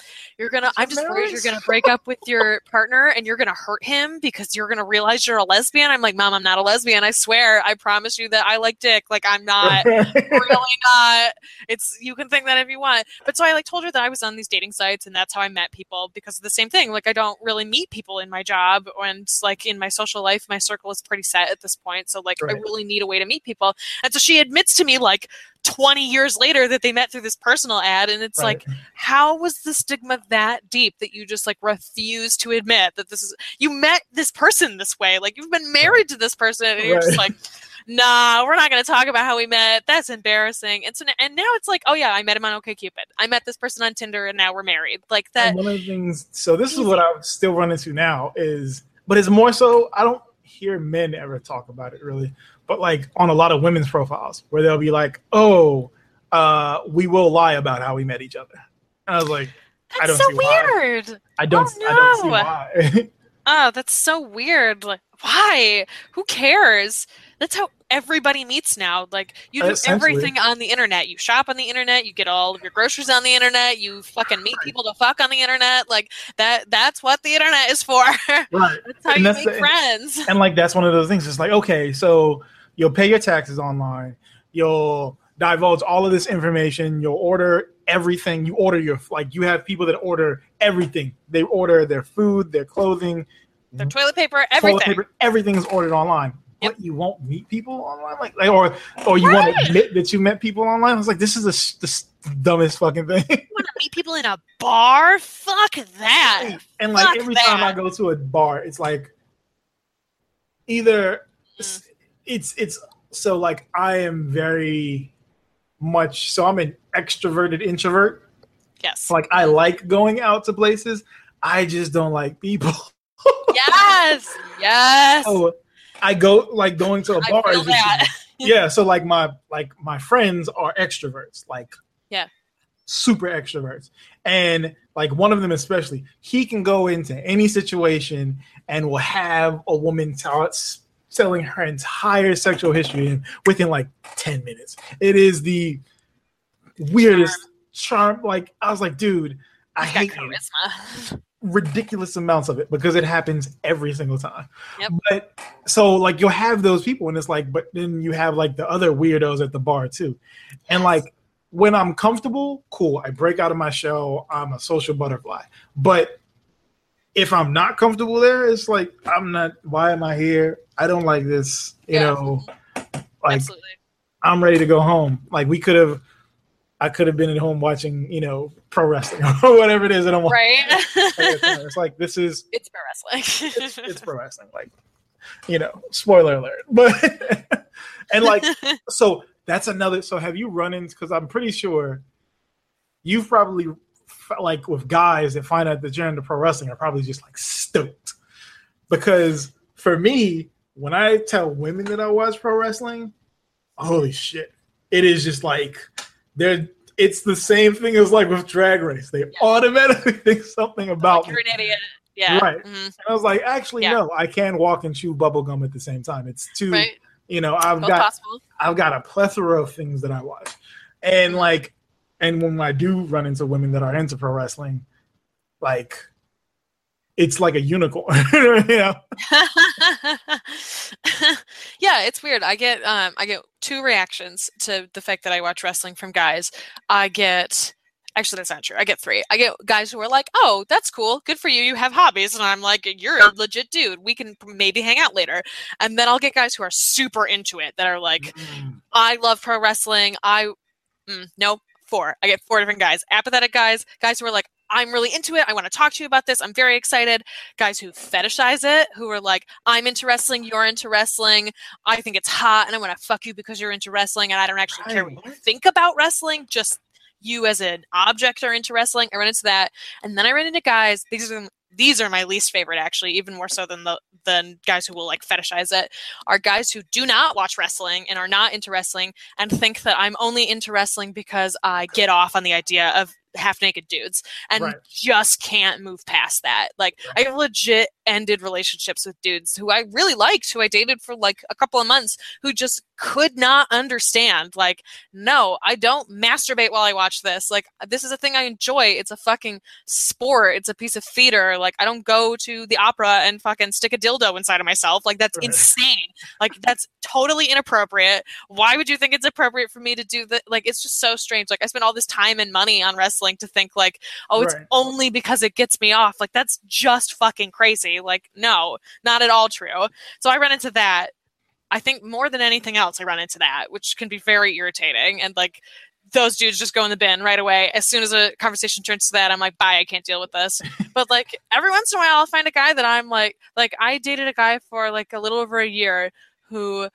you're gonna. I'm just worried you're gonna break up with your partner and you're gonna hurt him because you're gonna realize you're a lesbian. I'm like, Mom, I'm not a lesbian. I swear. I promise you that I like dick. Like, I'm not. Really not. It's you can think that if you want. But so I like told her that I was on these dating sites and that's how I met people because of the same thing. Like, I don't really meet people in my job and like in my social life, my circle is pretty set at this point. So like, right. I really need a way to meet people. And so she admits to me like twenty years later that they met through this personal ad. And it's right. like, how was the stigma that deep that you just like refuse to admit that this is, you met this person this way? Like, you've been married right. to this person and you're right. just like, nah, we're not going to talk about how we met. That's embarrassing. And so, and now it's like, oh yeah, I met him on OkCupid. I met this person on Tinder and now we're married. Like that. And one of the things, so this easy. is what I still run into now is, but it's more so, I don't hear men ever talk about it really, but like on a lot of women's profiles where they'll be like, oh, uh, we will lie about how we met each other. And I was like, that's I don't so see why. weird. I don't, oh, no. I don't see why. Oh, that's so weird. Like, why? Who cares? That's how everybody meets now. Like, you do everything on the internet. You shop on the internet. You get all of your groceries on the internet. You fucking meet people to fuck on the internet. Like, that. That's what the internet is for. Right. That's how and you that's make the, friends. And, and, like, that's one of those things. It's like, okay, so you'll pay your taxes online. You'll divulge all of this information. You'll order everything. You order your, like, you have people that order everything. They order their food, their clothing, their toilet paper, everything. Toilet paper, everything is ordered online. Yep. But you won't meet people online, like, like or or you right. want to admit that you met people online. I was like, this is the, the dumbest fucking thing. You want to meet people in a bar? Fuck that. And like Fuck every that. time I go to a bar, it's like either mm. it's it's so like I am very much so I'm an extroverted introvert. Yes. Like I like going out to places. I just don't like people. Yes. Yes. So I go like going to a bar. I feel is that. Just, yeah. So like my like my friends are extroverts, like yeah, super extroverts, and like one of them especially, he can go into any situation and will have a woman tell telling her entire sexual history within like ten minutes. It is the weirdest charm. charm. Like I was like, dude, I hate charisma. Ridiculous amounts of it because it happens every single time. Yep. But so like you'll have those people and it's like, but then you have like the other weirdos at the bar too. And like when I'm comfortable, cool. I break out of my shell. I'm a social butterfly. But if I'm not comfortable there, it's like, I'm not, why am I here? I don't like this, you yeah. know, like Absolutely. I'm ready to go home. Like we could have, I could have been at home watching, you know, pro wrestling or whatever it is that I'm watching. Right. It's like, this is... It's pro wrestling. it's, it's pro wrestling. Like, you know, spoiler alert. But, and like, so that's another... So have you run into... Because I'm pretty sure you've probably, like with guys that find out that you're into pro wrestling are probably just like stoked. Because for me, when I tell women that I watch pro wrestling, holy shit. It is just like... They're, it's the same thing as like with Drag Race. They yeah. automatically think something about like you're me. an idiot. Yeah. Right. Mm-hmm. And I was like, actually, yeah. no, I can walk and chew bubblegum at the same time. It's too, right. you know, I've Both got possible. I've got a plethora of things that I watch. And like, and when I do run into women that are into pro wrestling, like, it's like a unicorn, you know? Yeah, it's weird. I get um, I get two reactions to the fact that I watch wrestling from guys. I get, actually that's not true. I get three. I get guys who are like, oh, that's cool. Good for you. You have hobbies. And I'm like, you're a legit dude. We can maybe hang out later. And then I'll get guys who are super into it that are like, mm. I love pro wrestling. I, mm, no, four. I get four different guys. Apathetic guys, guys who are like, I'm really into it. I want to talk to you about this. I'm very excited. Guys who fetishize it, who are like, I'm into wrestling, you're into wrestling. I think it's hot and I want to fuck you because you're into wrestling and I don't actually care what you think about wrestling. Just you as an object are into wrestling. I run into that. And then I run into guys, these are these are my least favorite actually, even more so than the than guys who will like fetishize it, are guys who do not watch wrestling and are not into wrestling and think that I'm only into wrestling because I get off on the idea of half naked dudes, and Right. just can't move past that. Like I legit ended relationships with dudes who I really liked, who I dated for like a couple of months, who just could not understand. Like, no, I don't masturbate while I watch this. Like, this is a thing I enjoy. It's a fucking sport. It's a piece of theater. Like, I don't go to the opera and fucking stick a dildo inside of myself. Like, that's Right. insane. Like, that's totally inappropriate. Why would you think it's appropriate for me to do that? Like, it's just so strange. Like, I spent all this time and money on wrestling to think like, oh, it's Right. only because it gets me off. Like, that's just fucking crazy. Like, no, not at all true. So I run into that. I think more than anything else, I run into that, which can be very irritating. And like, those dudes just go in the bin right away. As soon as a conversation turns to that, I'm like, bye, I can't deal with this. But like, every once in a while, I'll find a guy that I'm like, like I dated a guy for like a little over a year who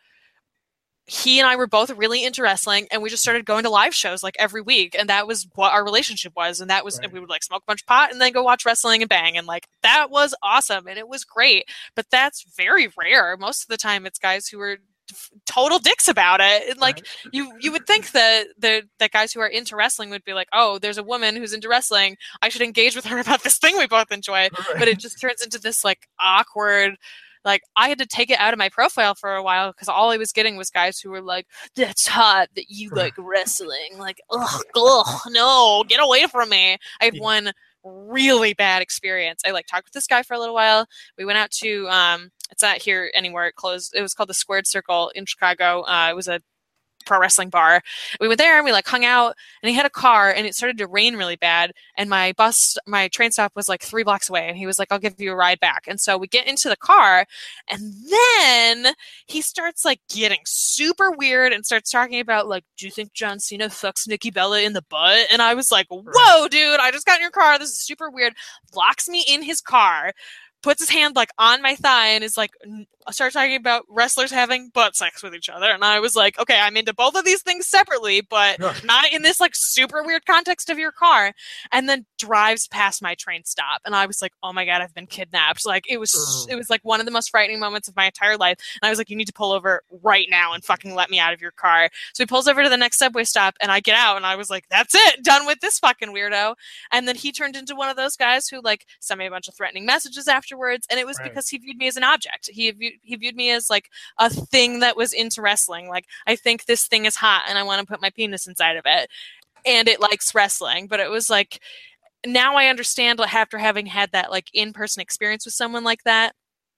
he and I were both really into wrestling, and we just started going to live shows like every week. And that was what our relationship was. And that was, Right. and we would like smoke a bunch of pot and then go watch wrestling and bang. And like, that was awesome. And it was great, but that's very rare. Most of the time it's guys who are f- total dicks about it. And like, Right. you, you would think that the, that guys who are into wrestling would be like, oh, there's a woman who's into wrestling, I should engage with her about this thing we both enjoy. But it just turns into this like awkward, like I had to take it out of my profile for a while because all I was getting was guys who were like, that's hot that you like wrestling. Like, ugh, ugh, no, get away from me. I had Yeah. one really bad experience. I like talked with this guy for a little while. We went out to, um, it's not here anymore. It closed. It was called the Squared Circle in Chicago. Uh, it was a pro wrestling bar. We went there and we like hung out, and he had a car, and it started to rain really bad, and my bus my train stop was like three blocks away, and he was like, I'll give you a ride back. And so we get into the car, and then he starts like getting super weird and starts talking about like, do you think John Cena fucks Nikki Bella in the butt? And I was like, whoa, dude, I just got in your car, this is super weird. Locks me in his car, puts his hand like on my thigh, and is like, n- start talking about wrestlers having butt sex with each other. And I was like, okay, I'm into both of these things separately, but Yeah. not in this like super weird context of your car. And then drives past my train stop, and I was like, oh my god, I've been kidnapped. Like it was, Ugh. it was like one of the most frightening moments of my entire life. And I was like, you need to pull over right now and fucking let me out of your car. So he pulls over to the next subway stop, and I get out, and I was like, that's it, done with this fucking weirdo. And then he turned into one of those guys who like sent me a bunch of threatening messages afterwards, and it was Right. because he viewed me as an object. He viewed, he viewed me as like a thing that was into wrestling. Like, I think this thing is hot, and I want to put my penis inside of it, and it likes wrestling. But it was like, now I understand, like, after having had that like in-person experience with someone like that,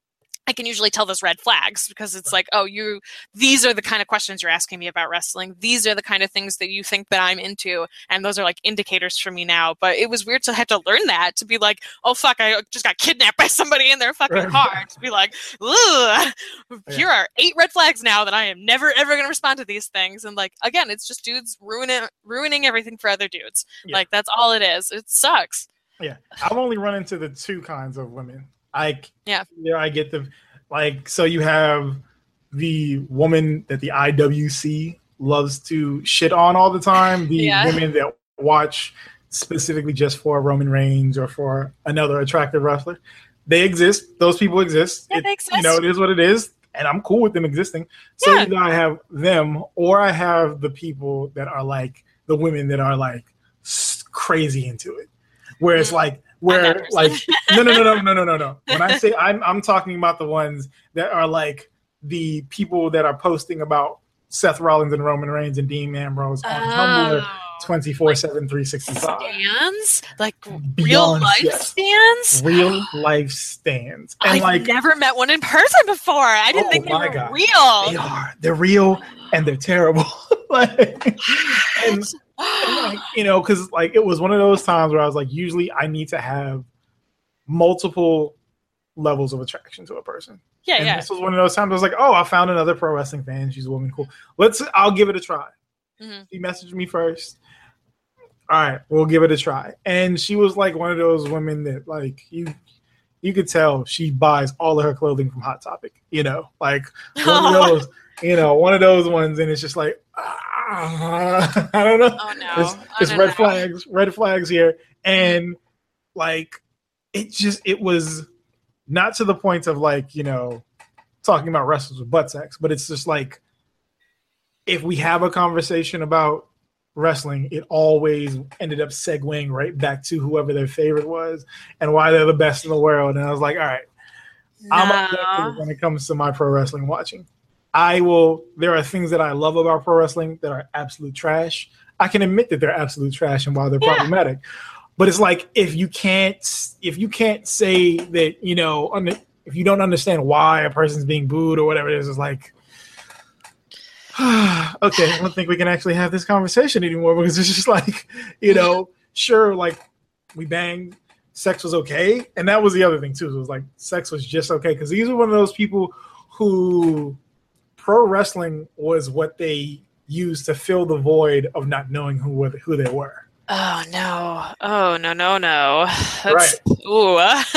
I can usually tell those red flags, because it's like, oh, you, these are the kind of questions you're asking me about wrestling. These are the kind of things that you think that I'm into. And those are like indicators for me now. But it was weird to have to learn that, to be like, oh, fuck, I just got kidnapped by somebody in their fucking Right. car. To be like, ugh, here are eight red flags now that I am never, ever going to respond to these things. And like, again, it's just dudes ruining, ruining everything for other dudes. Yeah. Like, that's all it is. It sucks. Yeah, I've only run into the two kinds of women. I Yeah. yeah, I get the like. So you have the woman that the I W C loves to shit on all the time. The Yeah. women that watch specifically just for Roman Reigns or for another attractive wrestler. They exist. Those people exist. Yeah, It- they exist. You know, it is what it is, and I'm cool with them existing. So Yeah. either I have them, or I have the people that are like the women that are like s- crazy into it, where it's Mm. like I'm that where person. like no no no no no no no no. When I say I'm I'm talking about the ones that are like the people that are posting about Seth Rollins and Roman Reigns and Dean Ambrose on Tumblr Oh. twenty-four seven, three sixty-five. Stands? Like real Beyond, life yes. stands? Real life stands. And I've like never met one in person before. I didn't Oh think they my were God. real. they are. They're real and they're terrible. like, and, and like, you know, because like it was one of those times where I was like, usually I need to have multiple levels of attraction to a person. yeah, And yeah. this was one of those times I was like, oh, I found another pro wrestling fan. She's a woman. Cool. Let's, I'll give it a try. Mhm. She messaged me first. All right, we'll give it a try. And she was like one of those women that like you, you could tell she buys all of her clothing from Hot Topic, you know, like one of those, you know, one of those ones. And it's just like, ah, I don't know. Oh, no. It's, Oh, it's no, red no. flags, red flags here. And like, it just, it was not to the point of like, you know, talking about wrestlers with butt sex, but it's just like, if we have a conversation about wrestling, it always ended up segueing right back to whoever their favorite was and why they're the best in the world. And I was like, all right, I'm No. objective when it comes to my pro wrestling watching. I will, there are things that I love about pro wrestling that are absolute trash. I can admit that they're absolute trash and why they're Yeah. problematic. But it's like, if you can't, if you can't say that, you know, under, if you don't understand why a person's being booed or whatever it is, it's like, okay, I don't think we can actually have this conversation anymore because it's just like, you know, sure, like we banged, sex was okay. And that was the other thing too. It was like sex was just okay because these are one of those people who pro wrestling was what they used to fill the void of not knowing who were, who they were. Oh no! Oh no! No! No! That's, Right. Ooh.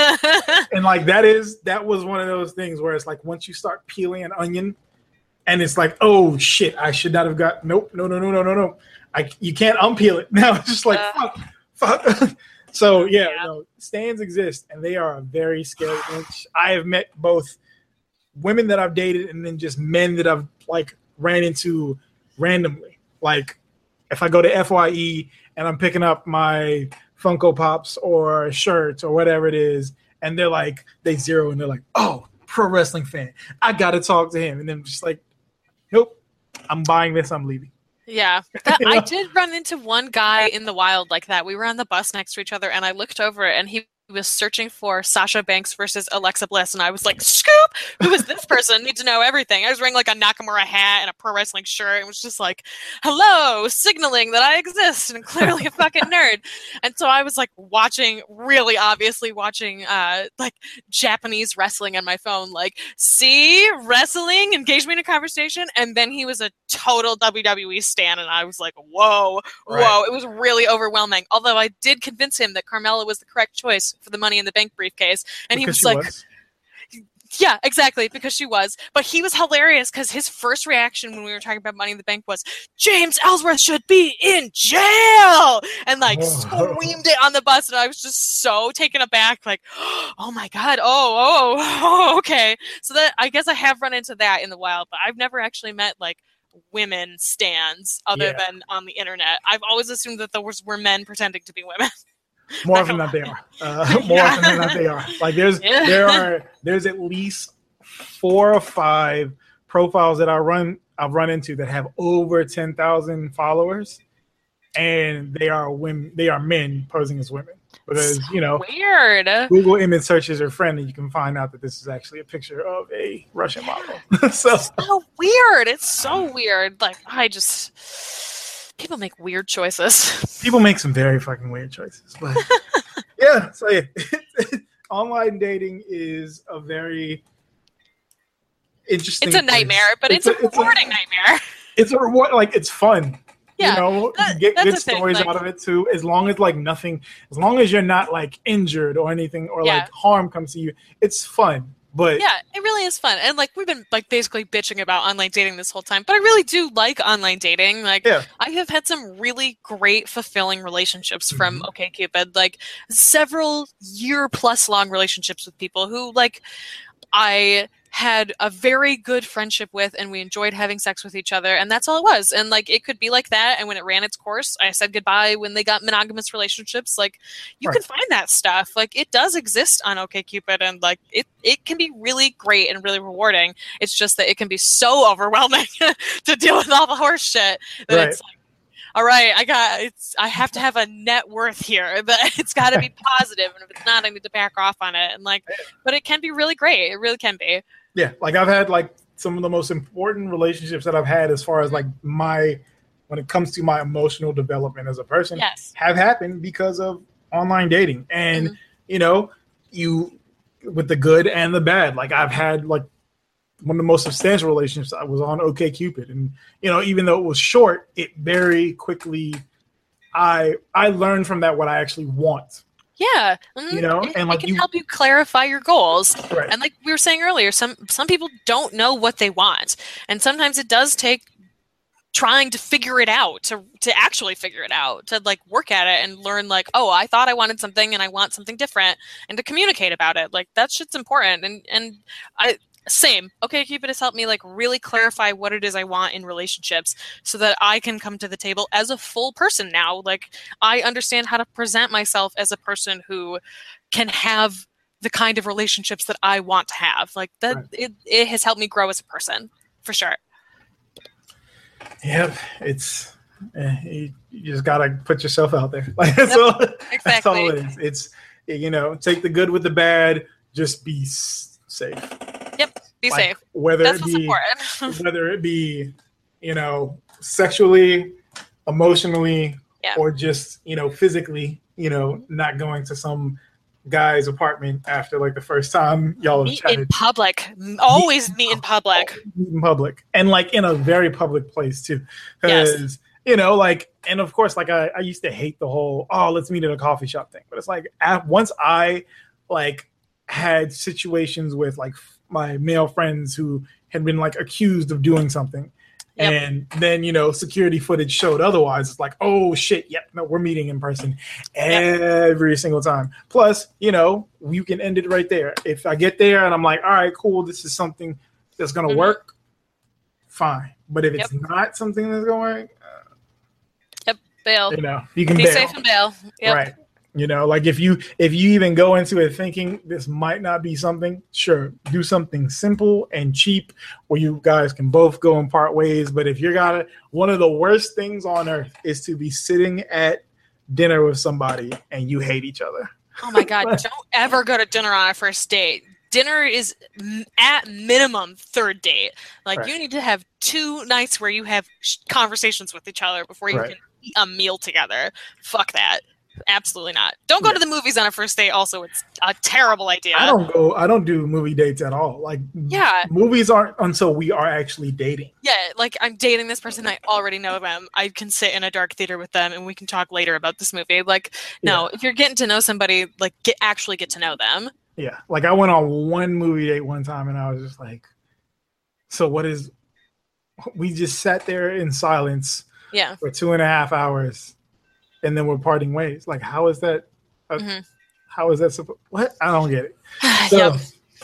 And like that is that was one of those things where it's like once you start peeling an onion, and it's like, oh shit, I should not have got nope, no, no, no, no, no, no. I you can't unpeel it now. It's just like Uh, fuck, fuck. So yeah, Yeah. no, stands exist, and they are a very scary bunch. I have met both women that I've dated, and then just men that I've like ran into randomly. Like if I go to F Y E and I'm picking up my Funko Pops or shirts or whatever it is, and they're like, they zero and they're like, oh, pro wrestling fan. I got to talk to him. And then just like, nope, I'm buying this. I'm leaving. Yeah, that, You I know? did run into one guy in the wild like that. We were on the bus next to each other, and I looked over, and he was searching for Sasha Banks versus Alexa Bliss, and I was like, "Scoop! Who is this person? Need to know everything." I was wearing like a Nakamura hat and a pro wrestling shirt, and was just like, "Hello," signaling that I exist, and clearly a fucking nerd. And so I was like watching, really obviously watching, uh, like Japanese wrestling on my phone, like, see, wrestling, engage me in a conversation, and then he was a total W W E stan, and I was like, whoa, whoa. Right. It was really overwhelming. Although I did convince him that Carmella was the correct choice for the Money in the Bank briefcase, and he Because was she like, was. yeah, exactly, because she was. But he was hilarious because his first reaction when we were talking about Money in the Bank was, James Ellsworth should be in jail! And like Whoa. screamed it on the bus, and I was just so taken aback, like, oh my god, oh, oh, oh, okay. So that I guess I have run into that in the wild, but I've never actually met like women stans other Yeah. than on the internet. I've always assumed that those were men pretending to be women. More Not often than gonna they are. Uh, more Yeah. often than not they are. Like there's Yeah. there are there's at least four or five profiles that I run I've run into that have over ten thousand followers, and they are women. They are men posing as women because you know Weird. Google image searches are friendly. You can find out that this is actually a picture of a Russian model. So So weird. It's so weird. Like I just people make weird choices. people make some very fucking weird choices. But yeah, so yeah, online dating is a very interesting. It's a place. nightmare, but it's, a, a rewarding nightmare. It's a reward. Like it's fun. Yeah, you know, that- you get that's good the thing, stories like- out of it too. As long as like nothing, as long as you're not like injured or anything or Yeah. like harm comes to you, it's fun. But Yeah, it really is fun. And like we've been like basically bitching about online dating this whole time, but I really do like online dating. Like yeah, I have had some really great fulfilling relationships from Mhm. OkCupid, like several year plus long relationships with people who like I had a very good friendship with, and we enjoyed having sex with each other, and that's all it was. And like it could be like that, and when it ran its course, I said goodbye when they got monogamous relationships. Like you Right. can find that stuff. Like it does exist on OkCupid, and like it it can be really great and really rewarding. It's just that it can be so overwhelming to deal with all the horse shit that Right. it's like, all right, I got it's I have to have a net worth here. That it's got to be positive, and if it's not, I need to back off on it. And like, but it can be really great. It really can be. yeah. Like I've had like some of the most important relationships that I've had as far as like my when it comes to my emotional development as a person Yes. have happened because of online dating. And Mhm. you know, you with the good and the bad. Like I've had like one of the most substantial relationships I was on OkCupid, and you know, even though it was short, it very quickly I I learned from that what I actually want. Yeah, mhm. You know, it, and, it like, can you- help you clarify your goals. Right. And like we were saying earlier, some some people don't know what they want, and sometimes it does take trying to figure it out to to actually figure it out, to like work at it and learn like, oh, I thought I wanted something and I want something different, and to communicate about it. Like that shit's important. And and I Same. Okay Cupid has helped me like really clarify what it is I want in relationships so that I can come to the table as a full person now. Like I understand how to present myself as a person who can have the kind of relationships that I want to have. Like that right. it, it has helped me grow as a person for sure. Yep. It's eh, you, you just gotta put yourself out there. Like that's, yep. all, exactly. that's all it is. It's, you know, take the good with the bad, just be s- safe. Yep. Be like, safe. Whether That's it what's be, important. whether it be, you know, sexually, emotionally, yeah. or just, you know, physically, you know, not going to some guy's apartment after like the first time y'all have meet chatted. in public. Always meet, meet in public. Meet in public. And like in a very public place too. Because, yes. you know, like, and of course, like I, I used to hate the whole, oh, let's meet at a coffee shop thing. But it's like, at, once I like had situations with like my male friends who had been like accused of doing something. Yep. And then, you know, security footage showed otherwise. It's like, oh, shit. Yep. No, we're meeting in person every yep. single time. Plus, you know, you can end it right there. If I get there and I'm like, all right, cool. This is something that's going to mm-hmm. work. Fine. But if it's yep. not something that's going to work. Uh, yep. Bail. You know, you can be bail. safe and bail. Yep. Right. You know, like if you if you even go into it thinking this might not be something, sure, do something simple and cheap where you guys can both go and part ways. But if you're gonna, one of the worst things on earth is to be sitting at dinner with somebody and you hate each other. Oh my God, don't ever go to dinner on a first date. Dinner is at minimum third date. Like right. you need to have two nights where you have conversations with each other before you right. can eat a meal together. Fuck that. Absolutely not. Don't go yeah. to the movies on a first date. Also, it's a terrible idea. I don't go. I don't do movie dates at all. Like, yeah, movies aren't until we are actually dating. Yeah, like I'm dating this person. I already know them. I can sit in a dark theater with them, and we can talk later about this movie. Like, no, yeah. if you're getting to know somebody, like, get actually get to know them. Yeah, like I went on one movie date one time, and I was just like, so what is? We just sat there in silence. Yeah. For two and a half hours. And then we're parting ways. Like, how is that? Uh, mm-hmm. How is that? Supposed? What? I don't get it. So, yep.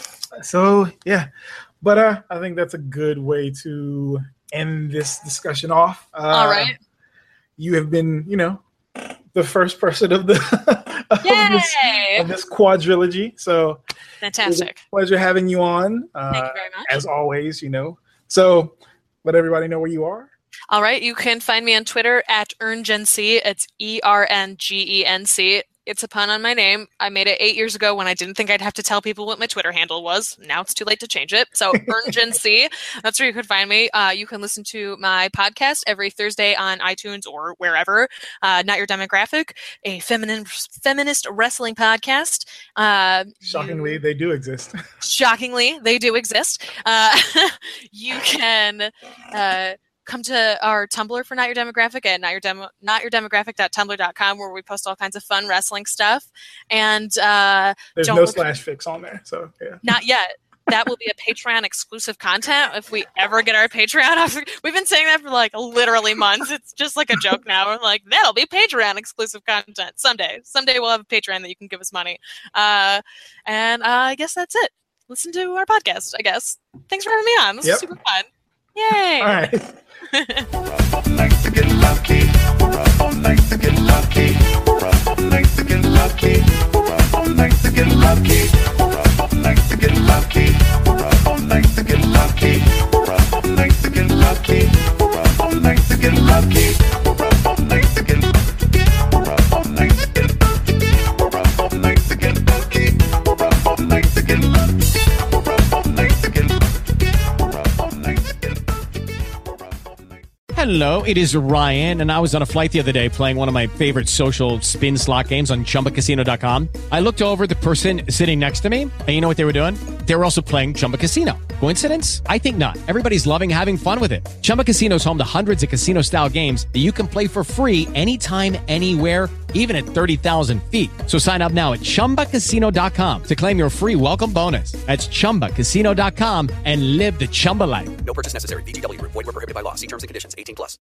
so yeah, but uh, I think that's a good way to end this discussion off. Uh, All right. You have been, you know, the first person of the of, this, of this quadrilogy. So fantastic. It was a pleasure having you on. Uh, Thank you very much. As always, you know. So let everybody know where you are. All right. You can find me on Twitter at ErnGenC. It's E R N G E N C. It's a pun on my name. I made it eight years ago when I didn't think I'd have to tell people what my Twitter handle was. Now it's too late to change it. So ErnGenC, that's where you can find me. Uh, you can listen to my podcast every Thursday on iTunes or wherever. Uh, Not Your Demographic, a feminine feminist wrestling podcast. Uh, shockingly, you, they do exist. Shockingly, they do exist. Uh, you can... Uh, come to our Tumblr for Not Your Demographic at not your demo, not your demographic dot tumblr dot com, where we post all kinds of fun wrestling stuff. And uh, there's don't no look, slash fix on there, so yeah. Not yet. That will be a Patreon exclusive content if we ever get our Patreon off. We've been saying that for like literally months. It's just like a joke now. We're like, that'll be Patreon exclusive content someday. Someday we'll have a Patreon that you can give us money. Uh, and uh, I guess that's it. Listen to our podcast, I guess. Thanks for having me on. This yep. was super fun. Yay! All right. We're up all night to get lucky. We're up all night to get lucky. We're up all night to get lucky. We're up all night to get lucky. We're up all night to get lucky. We're up all night to get lucky. We're up all night to get lucky. We're up all night to get lucky. We're up all night to get lucky. We're up all night to get lucky. We're up all night to get lucky. We're up all night to get lucky. We're up all night to get lucky. We're up all night to get lucky. Hello, it is Ryan, and I was on a flight the other day playing one of my favorite social spin slot games on Chumba Casino dot com. I looked over at the person sitting next to me, and you know what they were doing? They were also playing Chumba Casino. Coincidence? I think not. Everybody's loving having fun with it. Chumba Casino is home to hundreds of casino-style games that you can play for free anytime, anywhere, even at thirty thousand feet. So sign up now at Chumba Casino dot com to claim your free welcome bonus. That's Chumba Casino dot com and live the Chumba life. No purchase necessary. V G W. Void where prohibited by law. See terms and conditions. eighteen plus.